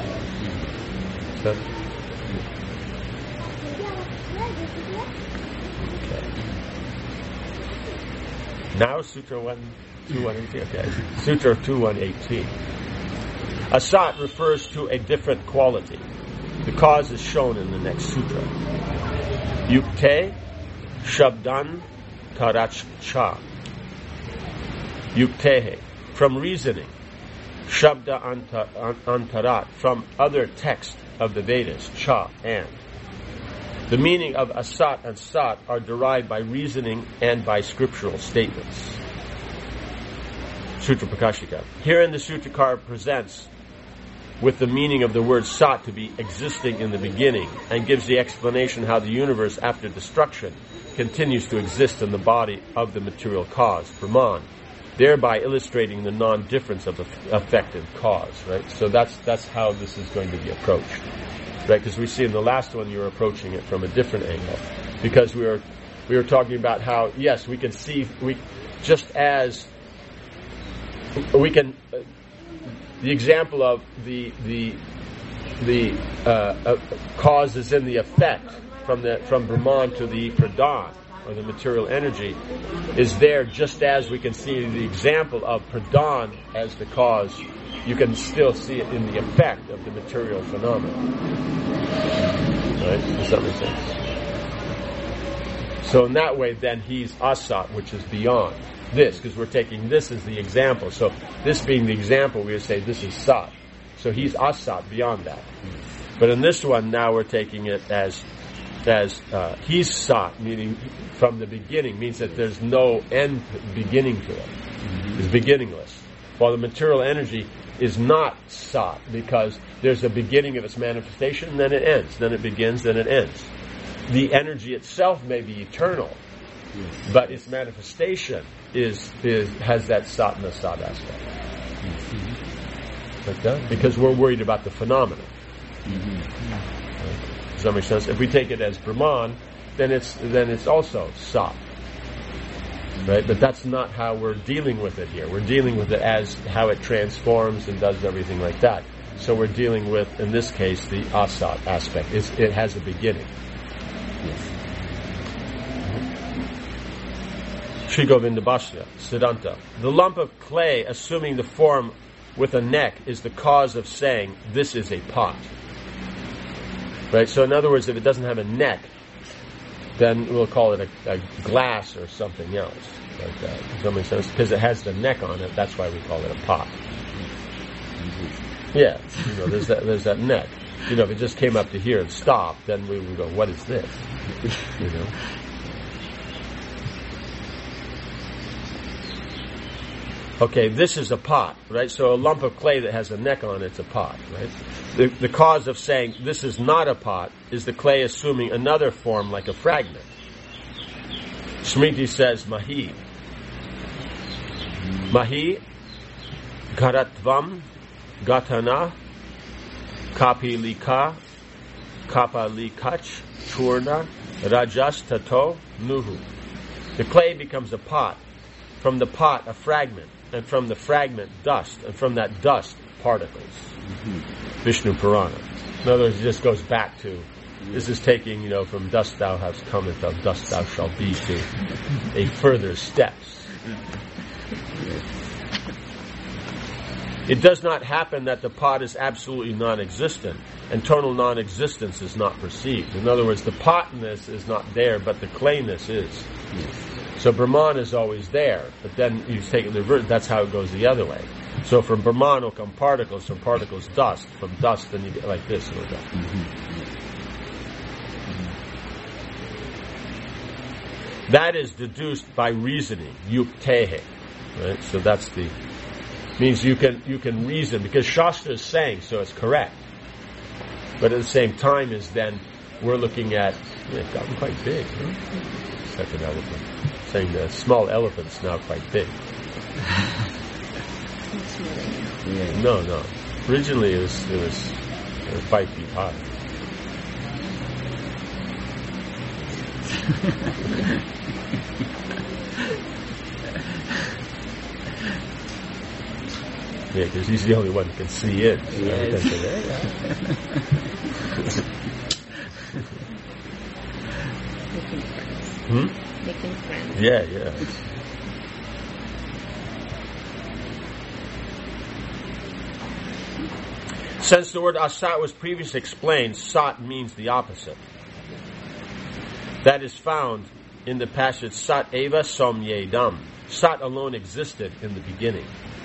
Okay. Okay. Now Sutra one two one eighteen. Okay. Sutra two one eighteen. Asat refers to a different quality. The cause is shown in the next sutra. Yukte Shabdan Tarachcha. Yuktehe, from reasoning. Shabda antarat, from other text of the Vedas. Cha, and. The meaning of asat and sat are derived by reasoning and by scriptural statements. Sutra Prakashika. Herein the Sutrakar presents with the meaning of the word sat to be existing in the beginning, and gives the explanation how the universe after destruction continues to exist in the body of the material cause, Brahman, thereby illustrating the non-difference of the effective cause, right? So that's that's how this is going to be approached, right? Because we see in the last one you're approaching it from a different angle, because we were we were talking about how yes we can see we just as we can uh, the example of the the the uh, uh, cause is in the effect from the from Brahman to the Pradhan, or the material energy, is there just as we can see the example of Pradhan as the cause. You can still see it in the effect of the material phenomenon. Right? Does that make sense? So in that way, then he's asat, which is beyond this, because we're taking this as the example. So this being the example, we would say this is sat. So he's asat, beyond that. But in this one, now we're taking it as as uh, he's sat, meaning from the beginning, means that there's no end beginning to it. Mm-hmm. It's beginningless. While the material energy is not sat, because there's a beginning of its manifestation, and then it ends. Then it begins, then it ends. The energy itself may be eternal, yes, but its manifestation is, is has that sat and asat aspect. Mm-hmm. Like that? Because we're worried about the phenomenon. Mm-hmm. Right? Does that make sense? If we take it as Brahman, then it's then it's also sat. Right? But that's not how we're dealing with it here. We're dealing with it as how it transforms and does everything like that. So we're dealing with, in this case, the asat aspect. It's, it has a beginning. Yes. Sri Govinda Bhashya, Siddhanta. The lump of clay assuming the form with a neck is the cause of saying this is a pot. Right? So in other words, if it doesn't have a neck, then we'll call it a, a glass or something else like that. Does that make sense? Because it has the neck on it, that's why we call it a pot. Yeah, you know, there's that there's that neck. You know, if it just came up to here and stopped, then we would go, what is this? You know. Okay, this is a pot, right? So a lump of clay that has a neck on it's a pot, right? The, the cause of saying this is not a pot is the clay assuming another form like a fragment. Smriti says mahi. Mahi, garatvam, gatana, kapilika, kapalikach, churna, rajas tato, nuhu. The clay becomes a pot. From the pot, a fragment. And from the fragment, dust. And from that dust, particles. Mm-hmm. Vishnu Purana. In other words, it just goes back to, mm-hmm. This is taking, you know, from dust thou hast come, and of dust thou shalt be, to a further steps. It does not happen that the pot is absolutely non-existent, and total non-existence is not perceived. In other words, the potness is not there, but the clayness is. Yes. So Brahman is always there, but then you take it the reverse, that's how it goes the other way. So from Brahman will come particles, from particles dust, from dust then you get like this. It'll go. Mm-hmm. That is deduced by reasoning, yuktehe. Right? So that's the, means you can you can reason, because Shastra is saying, so it's correct. But at the same time is then, we're looking at, yeah, it's gotten quite big, huh? Second elephant. Saying the small elephant's now quite big. Yeah. No, no. Originally it was, it was, it was five feet high. Yeah, because he's the only one who can see it. So yes. Hmm? Making friends. Yeah, yeah. Since the word asat was previously explained, sat means the opposite. That is found in the passage Sat eva somyedam. Sat alone existed in the beginning.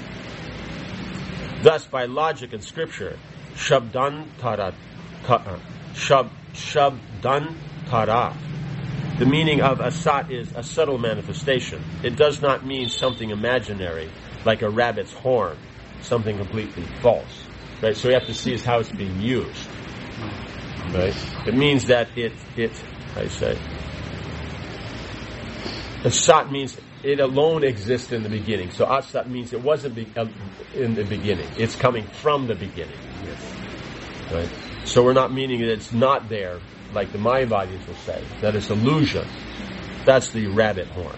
Thus, by logic and scripture, shabdan tarat, ta, shab, shabdan tarat. The meaning of asat is a subtle manifestation. It does not mean something imaginary, like a rabbit's horn, something completely false. Right? So we have to see is how it's being used. Right? It means that it, it, I say, asat means it alone exists in the beginning. So asat means it wasn't be, uh, in the beginning. It's coming from the beginning. Yes. Right? So we're not meaning that it's not there, like the Mayavadis will say, that it's illusion. That's the rabbit horn.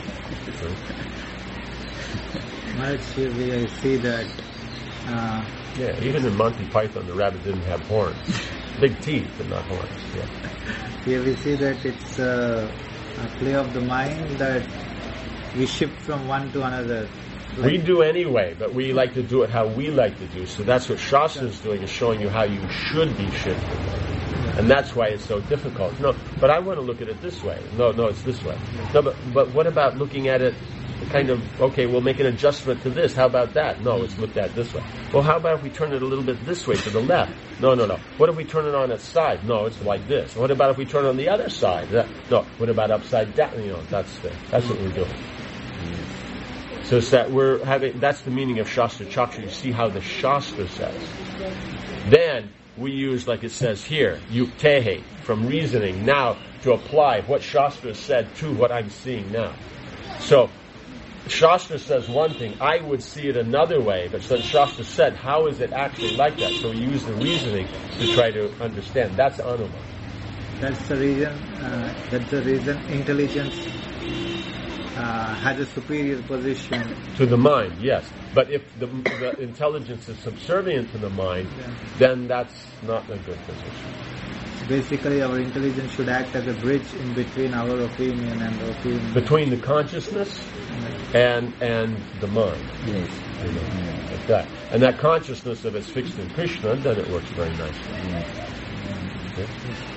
Maharaj, here we see that uh, Yeah, even in Monty Python, the rabbit didn't have horns. Big teeth, but not horns. Yeah. Here we see that it's a, a play of the mind that we shift from one to another. Like we do anyway, but we like to do it how we like to do. So that's what Shastra is doing, is showing you how you should be shifted. And that's why it's so difficult. No, but I want to look at it this way. No, no, it's this way. No, but, but what about looking at it kind of, okay, we'll make an adjustment to this. How about that? No, it's looked at this way. Well, how about if we turn it a little bit this way to the left? No, no, no. What if we turn it on its side? No, it's like this. What about if we turn it on the other side? That, no. What about upside down? You know, that's the, that's what we're doing. So it's that we're having, that's the meaning of Shastra Chakra. You see how the Shastra says. Then we use, like it says here, yuktehe, from reasoning now to apply what Shastra said to what I'm seeing now. So Shastra says one thing, I would see it another way, but since Shastra said, how is it actually like that? So we use the reasoning to try to understand. That's Anuma. That's the reason. Uh, that's the reason intelligence uh, has a superior position to the mind. Yes, but if the, the intelligence is subservient to the mind, yeah. then that's not a good position. So basically, our intelligence should act as a bridge in between our opinion and the opinion between the consciousness and and the mind. Yes, you know, yeah. like that. And that consciousness, if it's fixed in Krishna, then it works very nicely. Yes. Okay.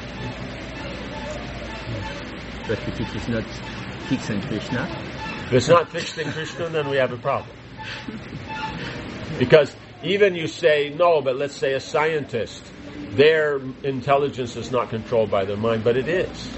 But if it is not fixed in Krishna, if it's not fixed in Krishna, then we have a problem. Because even you say no, but let's say a scientist, their intelligence is not controlled by their mind, but it is.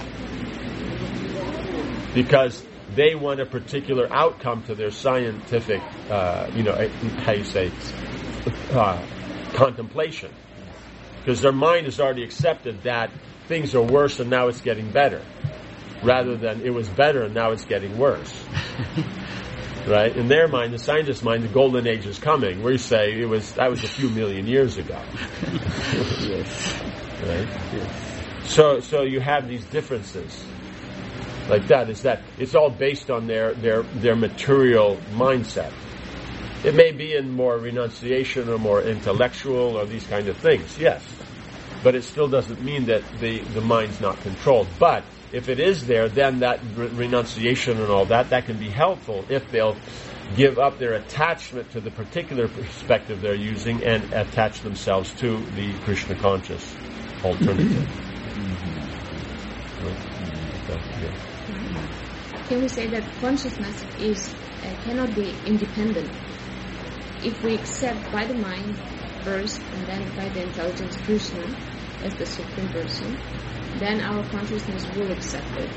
Because they want a particular outcome to their scientific, uh, you know, how you say, uh, contemplation. Because their mind has already accepted that things are worse and now it's getting better. Rather than it was better and now it's getting worse. Right? In their mind, the scientist's mind, the golden age is coming. We say it was that was a few million years ago. Yes. Right? Yes. So so you have these differences. Like that, is that it's all based on their, their, their material mindset. It may be in more renunciation or more intellectual or these kind of things, yes. But it still doesn't mean that the, the mind's not controlled. But if it is there, then that re- renunciation and all that, that can be helpful if they'll give up their attachment to the particular perspective they're using and attach themselves to the Krishna conscious alternative. Mm-hmm. Right. So, yeah. Can we say that consciousness is uh, cannot be independent? If we accept by the mind first and then by the intelligence Krishna as the Supreme Person, then our consciousness will accept it.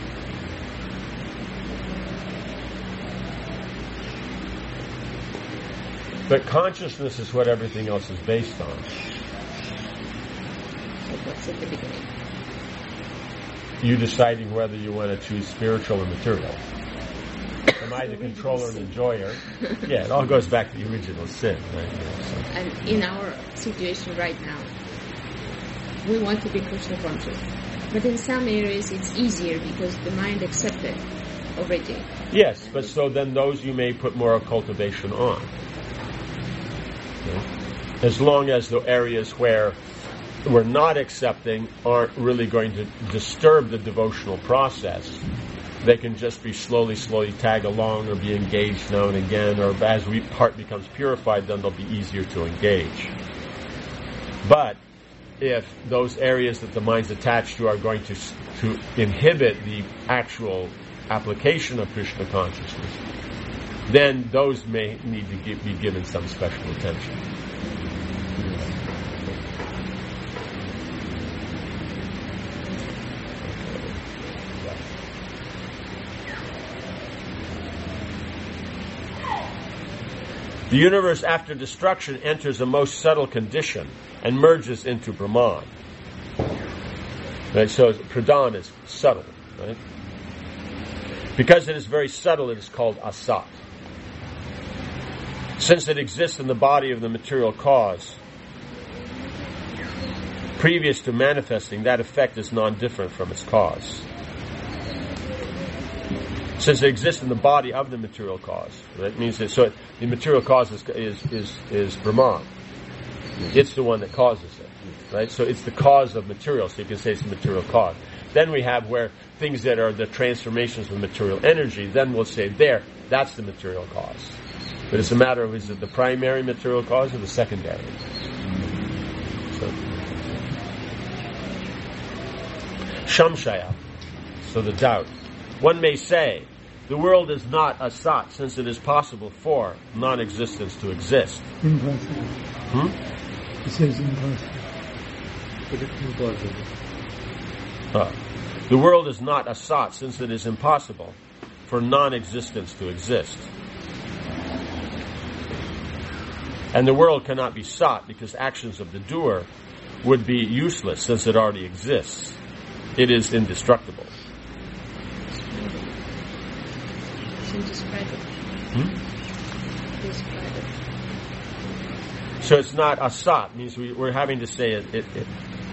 But consciousness is what everything else is based on. So what's at the beginning? You deciding whether you want to choose spiritual or material. Am I the controller and enjoyer? Yeah, it all goes back to the original sin, right? Yeah, so. And in our situation right now, we want to be Krishna conscious. But in some areas it's easier because the mind accepts it already. Yes, but so then those you may put more cultivation on. Okay? As long as the areas where we're not accepting aren't really going to disturb the devotional process, they can just be slowly, slowly tag along or be engaged now and again, or as we heart becomes purified, then they'll be easier to engage. But if those areas that the mind's attached to are going to to inhibit the actual application of Krishna consciousness, then those may need to give, be given some special attention. The universe after destruction enters a most subtle condition and merges into Brahman. Right? So Pradhan is subtle. Right? Because it is very subtle, it is called Asat. Since it exists in the body of the material cause, previous to manifesting, that effect is non-different from its cause. Since it exists in the body of the material cause, that means that so the material cause is is is, is Brahman. It's the one that causes it, right? So it's the cause of material, so you can say it's the material cause. Then we have where things that are the transformations of material energy, then we'll say there, that's the material cause. But it's a matter of, is it the primary material cause or the secondary? So, Shamshaya, so the doubt. One may say, the world is not a sat, since it is possible for non-existence to exist. Impossible. Hmm? It says impossible. It is impossible. Uh, the world is not a sat, since it is impossible for non-existence to exist. And the world cannot be sought because actions of the doer would be useless since it already exists. It is indestructible. So describe it. Hmm? Describe it. So it's not a sat, means we, we're having to say it, it, it.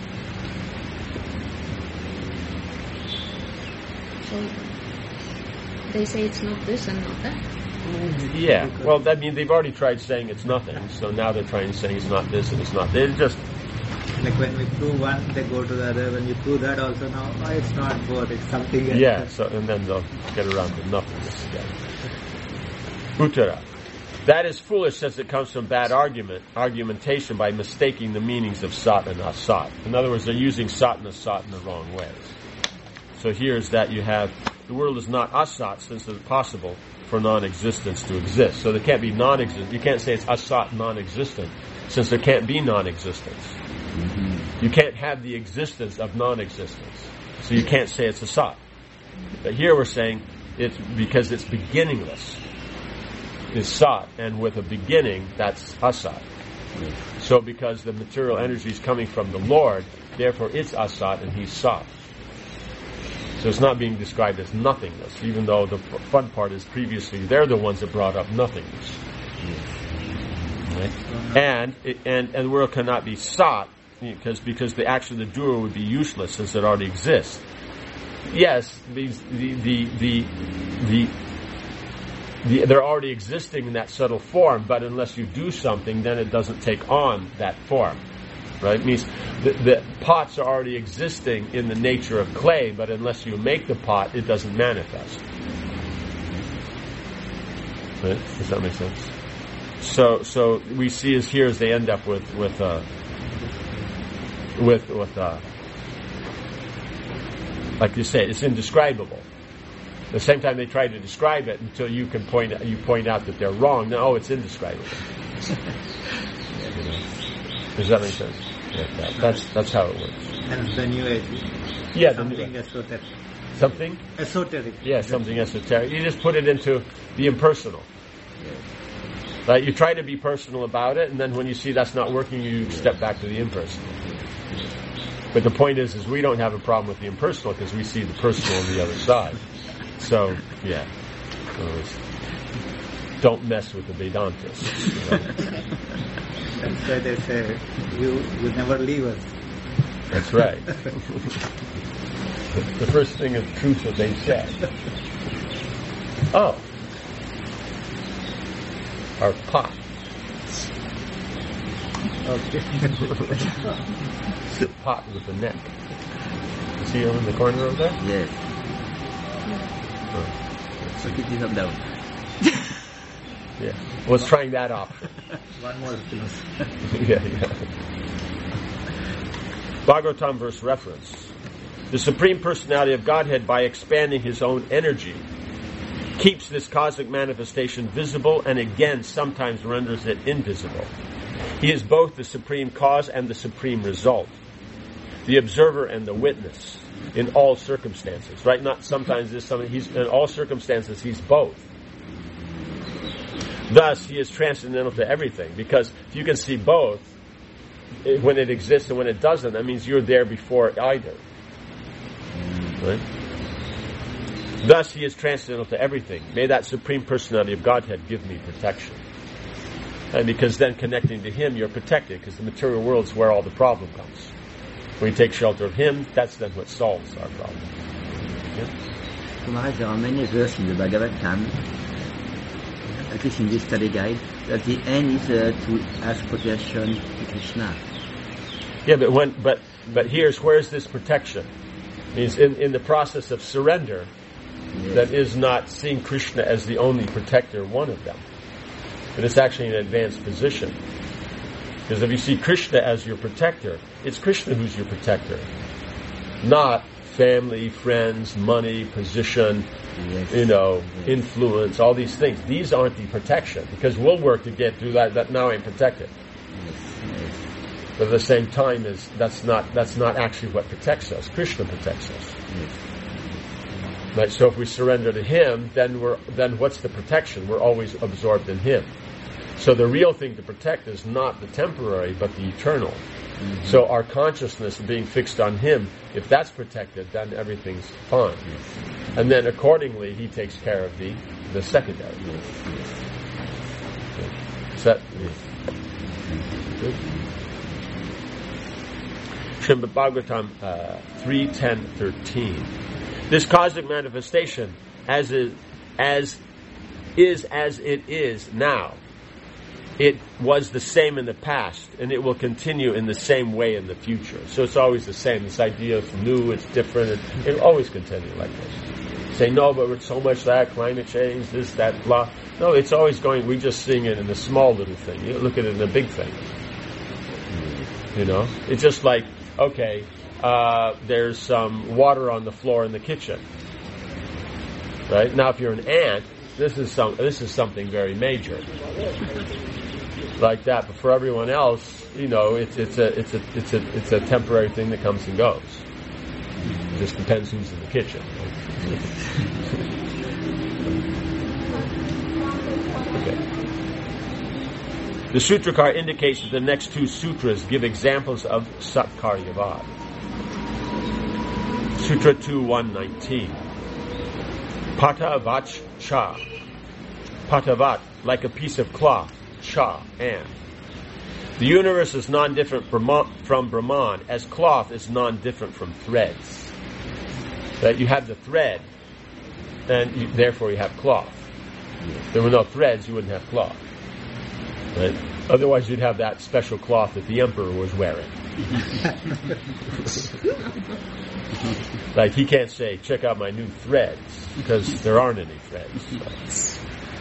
So they say it's not this and not that. Yeah, well, that means they've already tried saying it's nothing, so now they're trying to say it's not this and it's not. They just Like when we prove one, they go to the other. When you prove that also now, oh, it's not both, it's something else. yeah. So and then they'll get around to nothingness again. Uttara. That is foolish, as it comes from bad argument, argumentation by mistaking the meanings of sat and asat. In other words, they're using sat and asat in the wrong ways. So here's that you have the world is not asat, since it's possible for non-existence to exist. So there can't be non-existent. You can't say it's asat non-existent, since there can't be non-existence. Mm-hmm. You can't have the existence of non-existence. So you can't say it's asat. But here we're saying it's because it's beginningless. Is sat, and with a beginning, that's asat. Mm-hmm. So because the material energy is coming from the Lord, therefore it's asat and he's sat. So it's not being described as nothingness, even though the fun part is previously they're the ones that brought up nothingness. Right? And, it, and and the world cannot be sought because because the action of the doer would be useless since it already exists. Yes, these the the the the, the they're already existing in that subtle form, but unless you do something, then it doesn't take on that form. Right? It means the, the pots are already existing in the nature of clay, but unless you make the pot, it doesn't manifest. Right? Does that make sense? So, so we see as here as they end up with with uh, with with uh, like you say, it's indescribable. At the same time, they try to describe it until you can point you point out that they're wrong. No, it's indescribable. You know? Does that make sense? Yeah, that, that's that's how it works. And the new age. Yeah, something the new, esoteric. Something? Esoteric. Yeah, something esoteric. You just put it into the impersonal. Right? You try to be personal about it, and then when you see that's not working, you step back to the impersonal. But the point is, is we don't have a problem with the impersonal because we see the personal on the other side. So, yeah. So don't mess with the Vedantists. You know? That's why they say, you, you never leave us. That's right. The first thing of truth that they said. Oh. Our pot. Okay. The pot with the neck. You see him in the corner over there? Yes. Oh. So keep this up down. Yeah. Was trying that option. One more please. yeah, yeah. Bhagavatam verse reference. The Supreme Personality of Godhead, by expanding His own energy, keeps this cosmic manifestation visible and again sometimes renders it invisible. He is both the supreme cause and the supreme result, the observer and the witness in all circumstances. Right? Not sometimes this, something. He's in all circumstances. He's both. Thus, He is transcendental to everything, because if you can see both, when it exists and when it doesn't, that means you're there before either. Right? Thus, He is transcendental to everything. May that Supreme Personality of Godhead give me protection. And because then connecting to Him, you're protected, because the material world is where all the problem comes. When you take shelter of Him, that's then what solves our problem. Yeah? So Maharaj, there are many verses in the Bhagavatam, at least in this study guide, that the end is uh, to ask protection, to Krishna. Yeah, but when but but here's where's this protection? Means in, in the process of surrender, Yes. that is not seeing Krishna as the only protector, one of them. But it's actually an advanced position. Because if you see Krishna as your protector, it's Krishna who's your protector. Not family, friends, money, position, Yes. you know, Yes. influence, all these things. These aren't the protection. Because we'll work to get through that, that now I'm protected. Yes. Yes. But at the same time, is that's not that's not actually what protects us. Krishna protects us. Yes. Right? So if we surrender to Him, then we're then what's the protection? We're always absorbed in Him. So the real thing to protect is not the temporary, but the eternal. Mm-hmm. So our consciousness being fixed on Him, if that's protected, then everything's fine. Yes. And then accordingly, He takes care of the the secondary. Yes. Yes. Is that good? Srimad Bhagavatam uh, three ten thirteen. This cosmic manifestation, as is, as is as it is now, it was the same in the past, and it will continue in the same way in the future. So it's always the same. This idea of new, it's different. It, it will always continue like this. Say, no, but it's so much that, climate change, this, that, blah. No, it's always going, we just seeing it in the small little thing. You look at it in the big thing. You know? It's just like, okay, uh, there's some water on the floor in the kitchen. Right? Now if you're an ant, this is some this is something very major. Like that, but for everyone else, you know, it's it's a it's a it's a it's a temporary thing that comes and goes. It just depends who's in the kitchen. Okay. The Sutrakar indicates that the next two sutras give examples of Satkaryavad. Sutra two one nineteen. Patavach cha. Patavat, like a piece of cloth. Cha, and. The universe is non-different from Brahman, as cloth is non-different from threads. That you have the thread, and you, therefore you have cloth. If there were no threads, you wouldn't have cloth. Right? Otherwise you'd have that special cloth that the emperor was wearing. Like he can't say, check out my new threads, because there aren't any threads.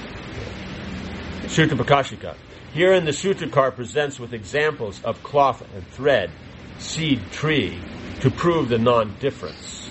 Sutra Prakashika. Herein the Sutrakar presents with examples of cloth and thread, seed, tree, to prove the non-difference.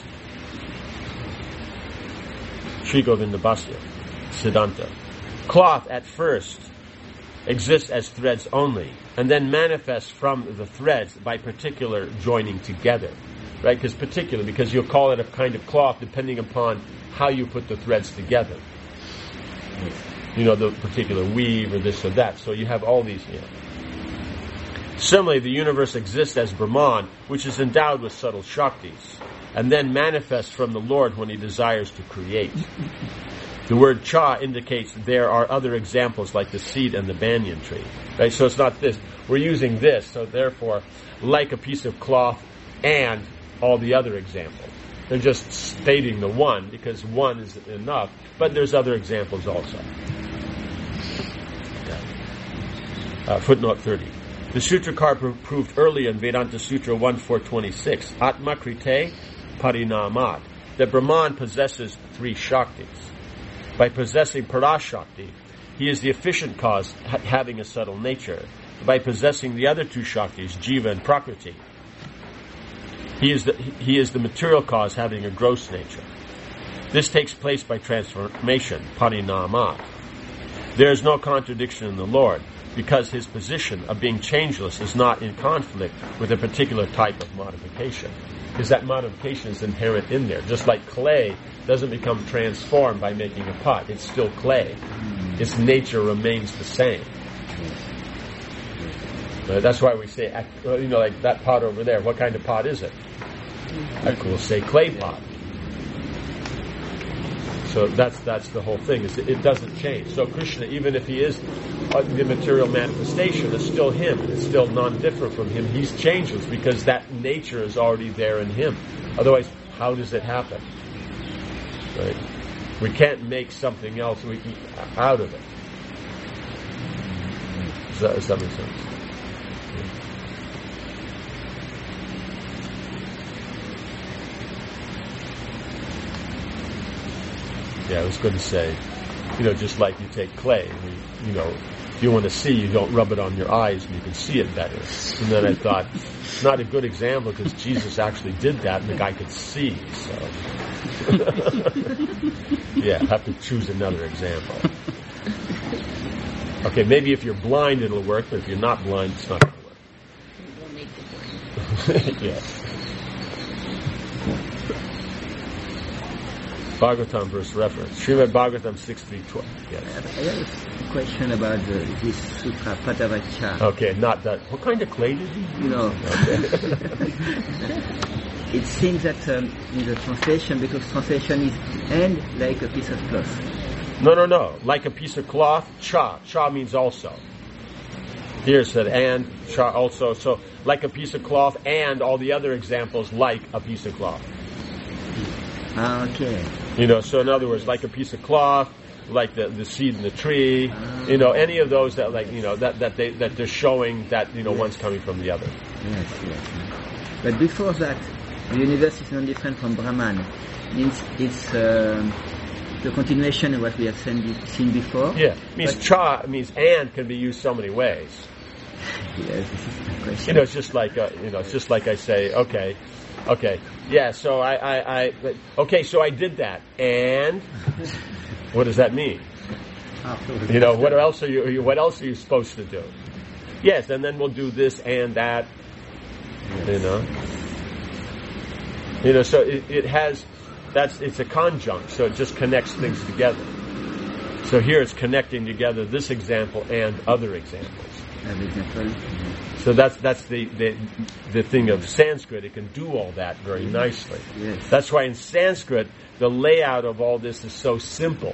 Sri Govinda Bhasya, Siddhanta. Cloth at first exists as threads only, and then manifests from the threads by particular joining together. Right? Because particular, because you'll call it a kind of cloth depending upon how you put the threads together. You know, the particular weave or this or that. So you have all these, you know. Similarly, the universe exists as Brahman, which is endowed with subtle Shaktis, and then manifests from the Lord when He desires to create. The word cha indicates that there are other examples like the seed and the banyan tree. Right? So it's not this. We're using this, so therefore, like a piece of cloth and all the other examples. They're just stating the one, because one is enough, but there's other examples also. Uh, footnote thirty. The Sutrakar pr- proved earlier in Vedanta Sutra one four twenty-six, Atma Krite Parinamat, that Brahman possesses three Shaktis. By possessing Parashakti, he is the efficient cause ha- having a subtle nature. By possessing the other two Shaktis, Jiva and Prakriti, he is the, he is the material cause having a gross nature. This takes place by transformation, Parinamat. There is no contradiction in the Lord, because His position of being changeless is not in conflict with a particular type of modification. Because that modification is inherent in there. Just like clay doesn't become transformed by making a pot. It's still clay. Its nature remains the same. Uh, that's why we say, you know, like that pot over there, what kind of pot is it? We'll say clay pot. So that's that's the whole thing. Is it, it doesn't change. So Krishna, even if He is the material manifestation, is still Him. It's still non-different from Him. He's changeless because that nature is already there in Him. Otherwise, how does it happen? Right? We can't make something else we, out of it. Does that, does that make sense? Yeah. Yeah, I was going to say, you know, just like you take clay, you, you know, if you want to see, you don't rub it on your eyes and you can see it better. And then I thought, it's not a good example because Jesus actually did that and the guy could see, so. Yeah, have to choose another example. Okay, maybe if you're blind it'll work, but if you're not blind, it's not going to work. It will make the blind. Yes. Bhagavatam verse reference. Srimad Bhagavatam six three twelve. Yes. I have a question about the, this sutra, Patavacha. Okay, not that. What kind of clay did you use? You know, Okay. it seems that um, in the translation, because translation is and like a piece of cloth. No, no, no. Like a piece of cloth, cha. Cha means also. Here it said and, cha also. So, like a piece of cloth and all the other examples like a piece of cloth. Ah, okay. You know, so in other words, like a piece of cloth, like the, the seed in the tree, Ah. you know, any of those that like, you know, that, that they, that they're showing that, you know, one's coming from the other. Yes, yes. But before that, the universe is not different from Brahman. Means it's um, the continuation of what we have seen, seen before. Yeah. It means But- cha, it means and can be used so many ways. Yes, this is the question. You know, it's just like, uh, you know, it's just like I say, okay, okay, yeah, so I, I, I, okay, so I did that, and what does that mean? Afterwards. You know, what else are you, what else are you supposed to do? Yes, and then we'll do this and that, you know. You know, so it, it has, that's, it's a conjunct, so it just connects things together. So here it's connecting together this example and other examples. An example. So that's that's the, the the thing of Sanskrit. It can do all that very nicely. Yes. That's why in Sanskrit the layout of all this is so simple.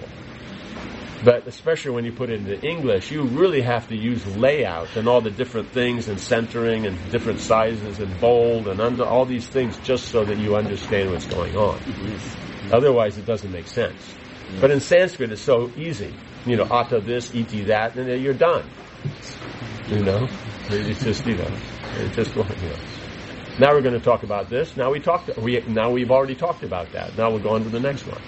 But especially when you put it into English, you really have to use layout and all the different things and centering and different sizes and bold and under all these things just so that you understand what's going on. Yes. Otherwise, it doesn't make sense. Yes. But in Sanskrit, it's so easy. You know, ata this, iti that, and then you're done. You know, it's just, you know, it's just, you know. Now we're going to talk about this. Now we talked. We now we've already talked about that. Now we'll go on to the next one.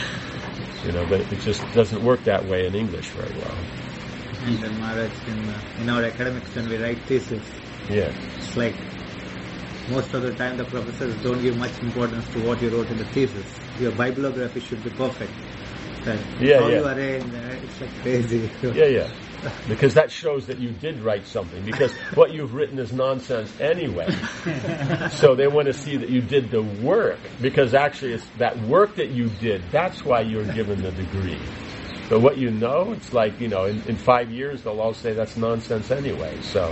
You know, but it just doesn't work that way in English very well. And then Maharaj, in, uh, in our academics, when we write thesis, Yeah, it's like most of the time the professors don't give much importance to what you wrote in the thesis. Your bibliography should be perfect. That Yeah, how yeah. you arrange, uh, it's like crazy. yeah, yeah. Because that shows that you did write something. Because what you've written is nonsense anyway. So they want to see that you did the work. Because actually, it's that work that you did. That's why you're given the degree. But what you know, it's like, you know, in, in five years they'll all say that's nonsense anyway. So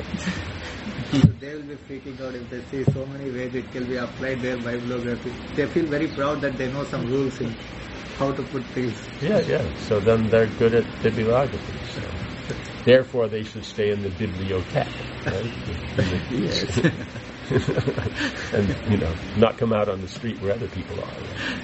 So they will be freaking out if they see so many ways it can be applied their bibliography. They feel very proud that they know some rules in how to put things. yeah, yeah. So then they're good at bibliography. So. Therefore, they should stay in the bibliothèque, right? Yes. And, you know, not come out on the street where other people are. Right?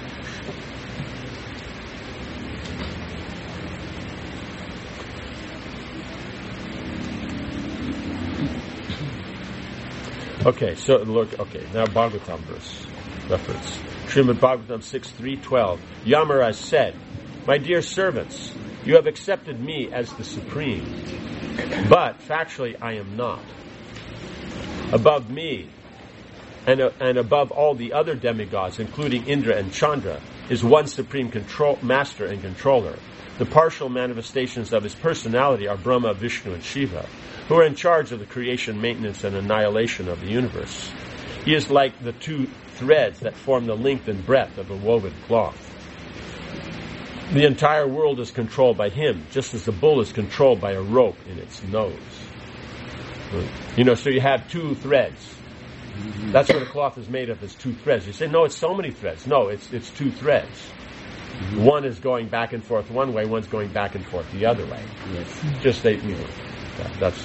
Okay, so look, okay, now Bhagavatam verse, reference. Srimad Bhagavatam six three twelve. Yamaraj said, "My dear servants, you have accepted me as the supreme, but factually I am not. Above me, and, uh, and above all the other demigods, including Indra and Chandra, is one supreme control, master and controller. The partial manifestations of his personality are Brahma, Vishnu, and Shiva, who are in charge of the creation, maintenance, and annihilation of the universe. He is like the two threads that form the length and breadth of a woven cloth. The entire world is controlled by him, just as the bull is controlled by a rope in its nose." You know, so you have two threads. That's what a cloth is made of, is two threads. You say, no, it's so many threads. No, it's it's two threads. One is going back and forth one way, one's going back and forth the other way. Yes. Just they, you know, that, that's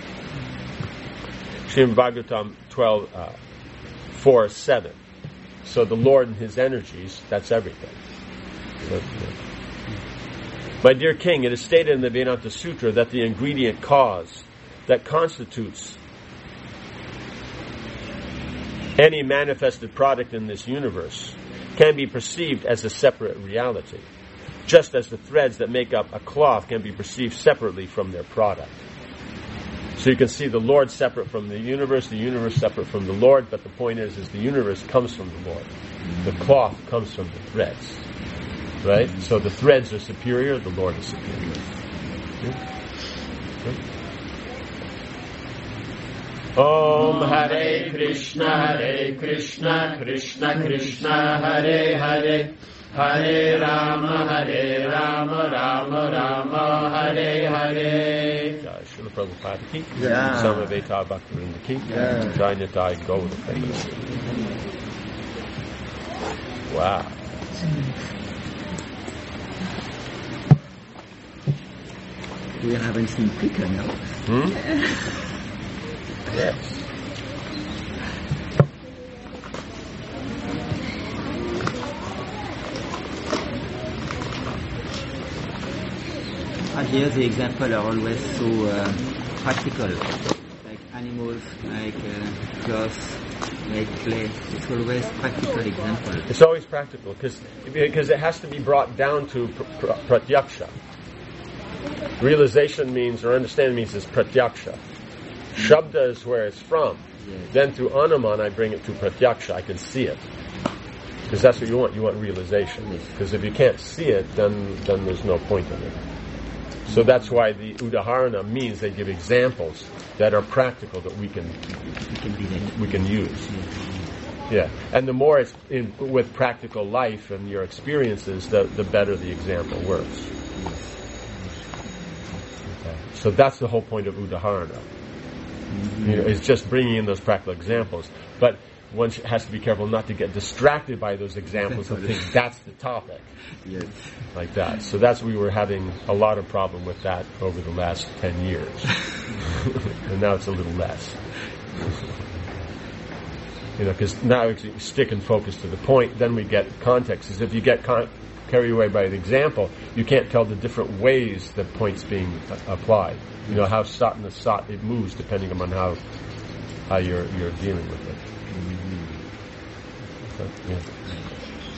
Srimad Bhagavatam twelve, uh, four, seven. So the Lord and His energies, that's everything. So, yeah. My dear King, it is stated in the Vedanta Sutra that the ingredient cause that constitutes any manifested product in this universe can be perceived as a separate reality. just as the threads that make up a cloth can be perceived separately from their product. So you can see the Lord separate from the universe, the universe separate from the Lord, but the point is, is the universe comes from the Lord. The cloth comes from the threads. Right? So the threads are superior, the Lord is superior. Okay. Okay. Om Hare Krishna, Hare Krishna, Krishna Krishna, Hare Hare, Hare Rama, Hare Rama, Rama Rama, Hare Hare. Jai Srila Prabhupada ki, Yeah. Samaveta Bhaktivinoda ki, Yeah. Jai Nitai Gaura Premanande. Wow. We haven't seen quicker now. Hmm? Yes. And here the examples are always so uh, practical, like animals, like uh, cloth, like clay. It's always practical example. It's always practical because because it has to be brought down to pr- pr- pratyaksha. Realization means, or understanding means, is pratyaksha. Shabda is where it's from. Yes. Then through anuman, I bring it to pratyaksha. I can see it. Because that's what you want. You want realization. Because if you can't see it, then then there's no point in it. So that's why the udaharana means they give examples that are practical that we can It can be like we can use. Yeah, and the more it's in with practical life and your experiences, the the better the example works. Okay. So that's the whole point of udaharana. mm-hmm. You know, it's just bringing in those practical examples, but one has to be careful not to get distracted by those examples and think that's the topic, Yes. like that. So that's we were having a lot of problem with that over the last ten years, and now it's a little less. You know, because now if you stick and focus to the point, then we get context. Because if you get con- carried away by the example, you can't tell the different ways that point's being uh, applied. You know how sat and the sat it moves depending upon how how you're you're dealing with it. Mm-hmm. Okay, yeah.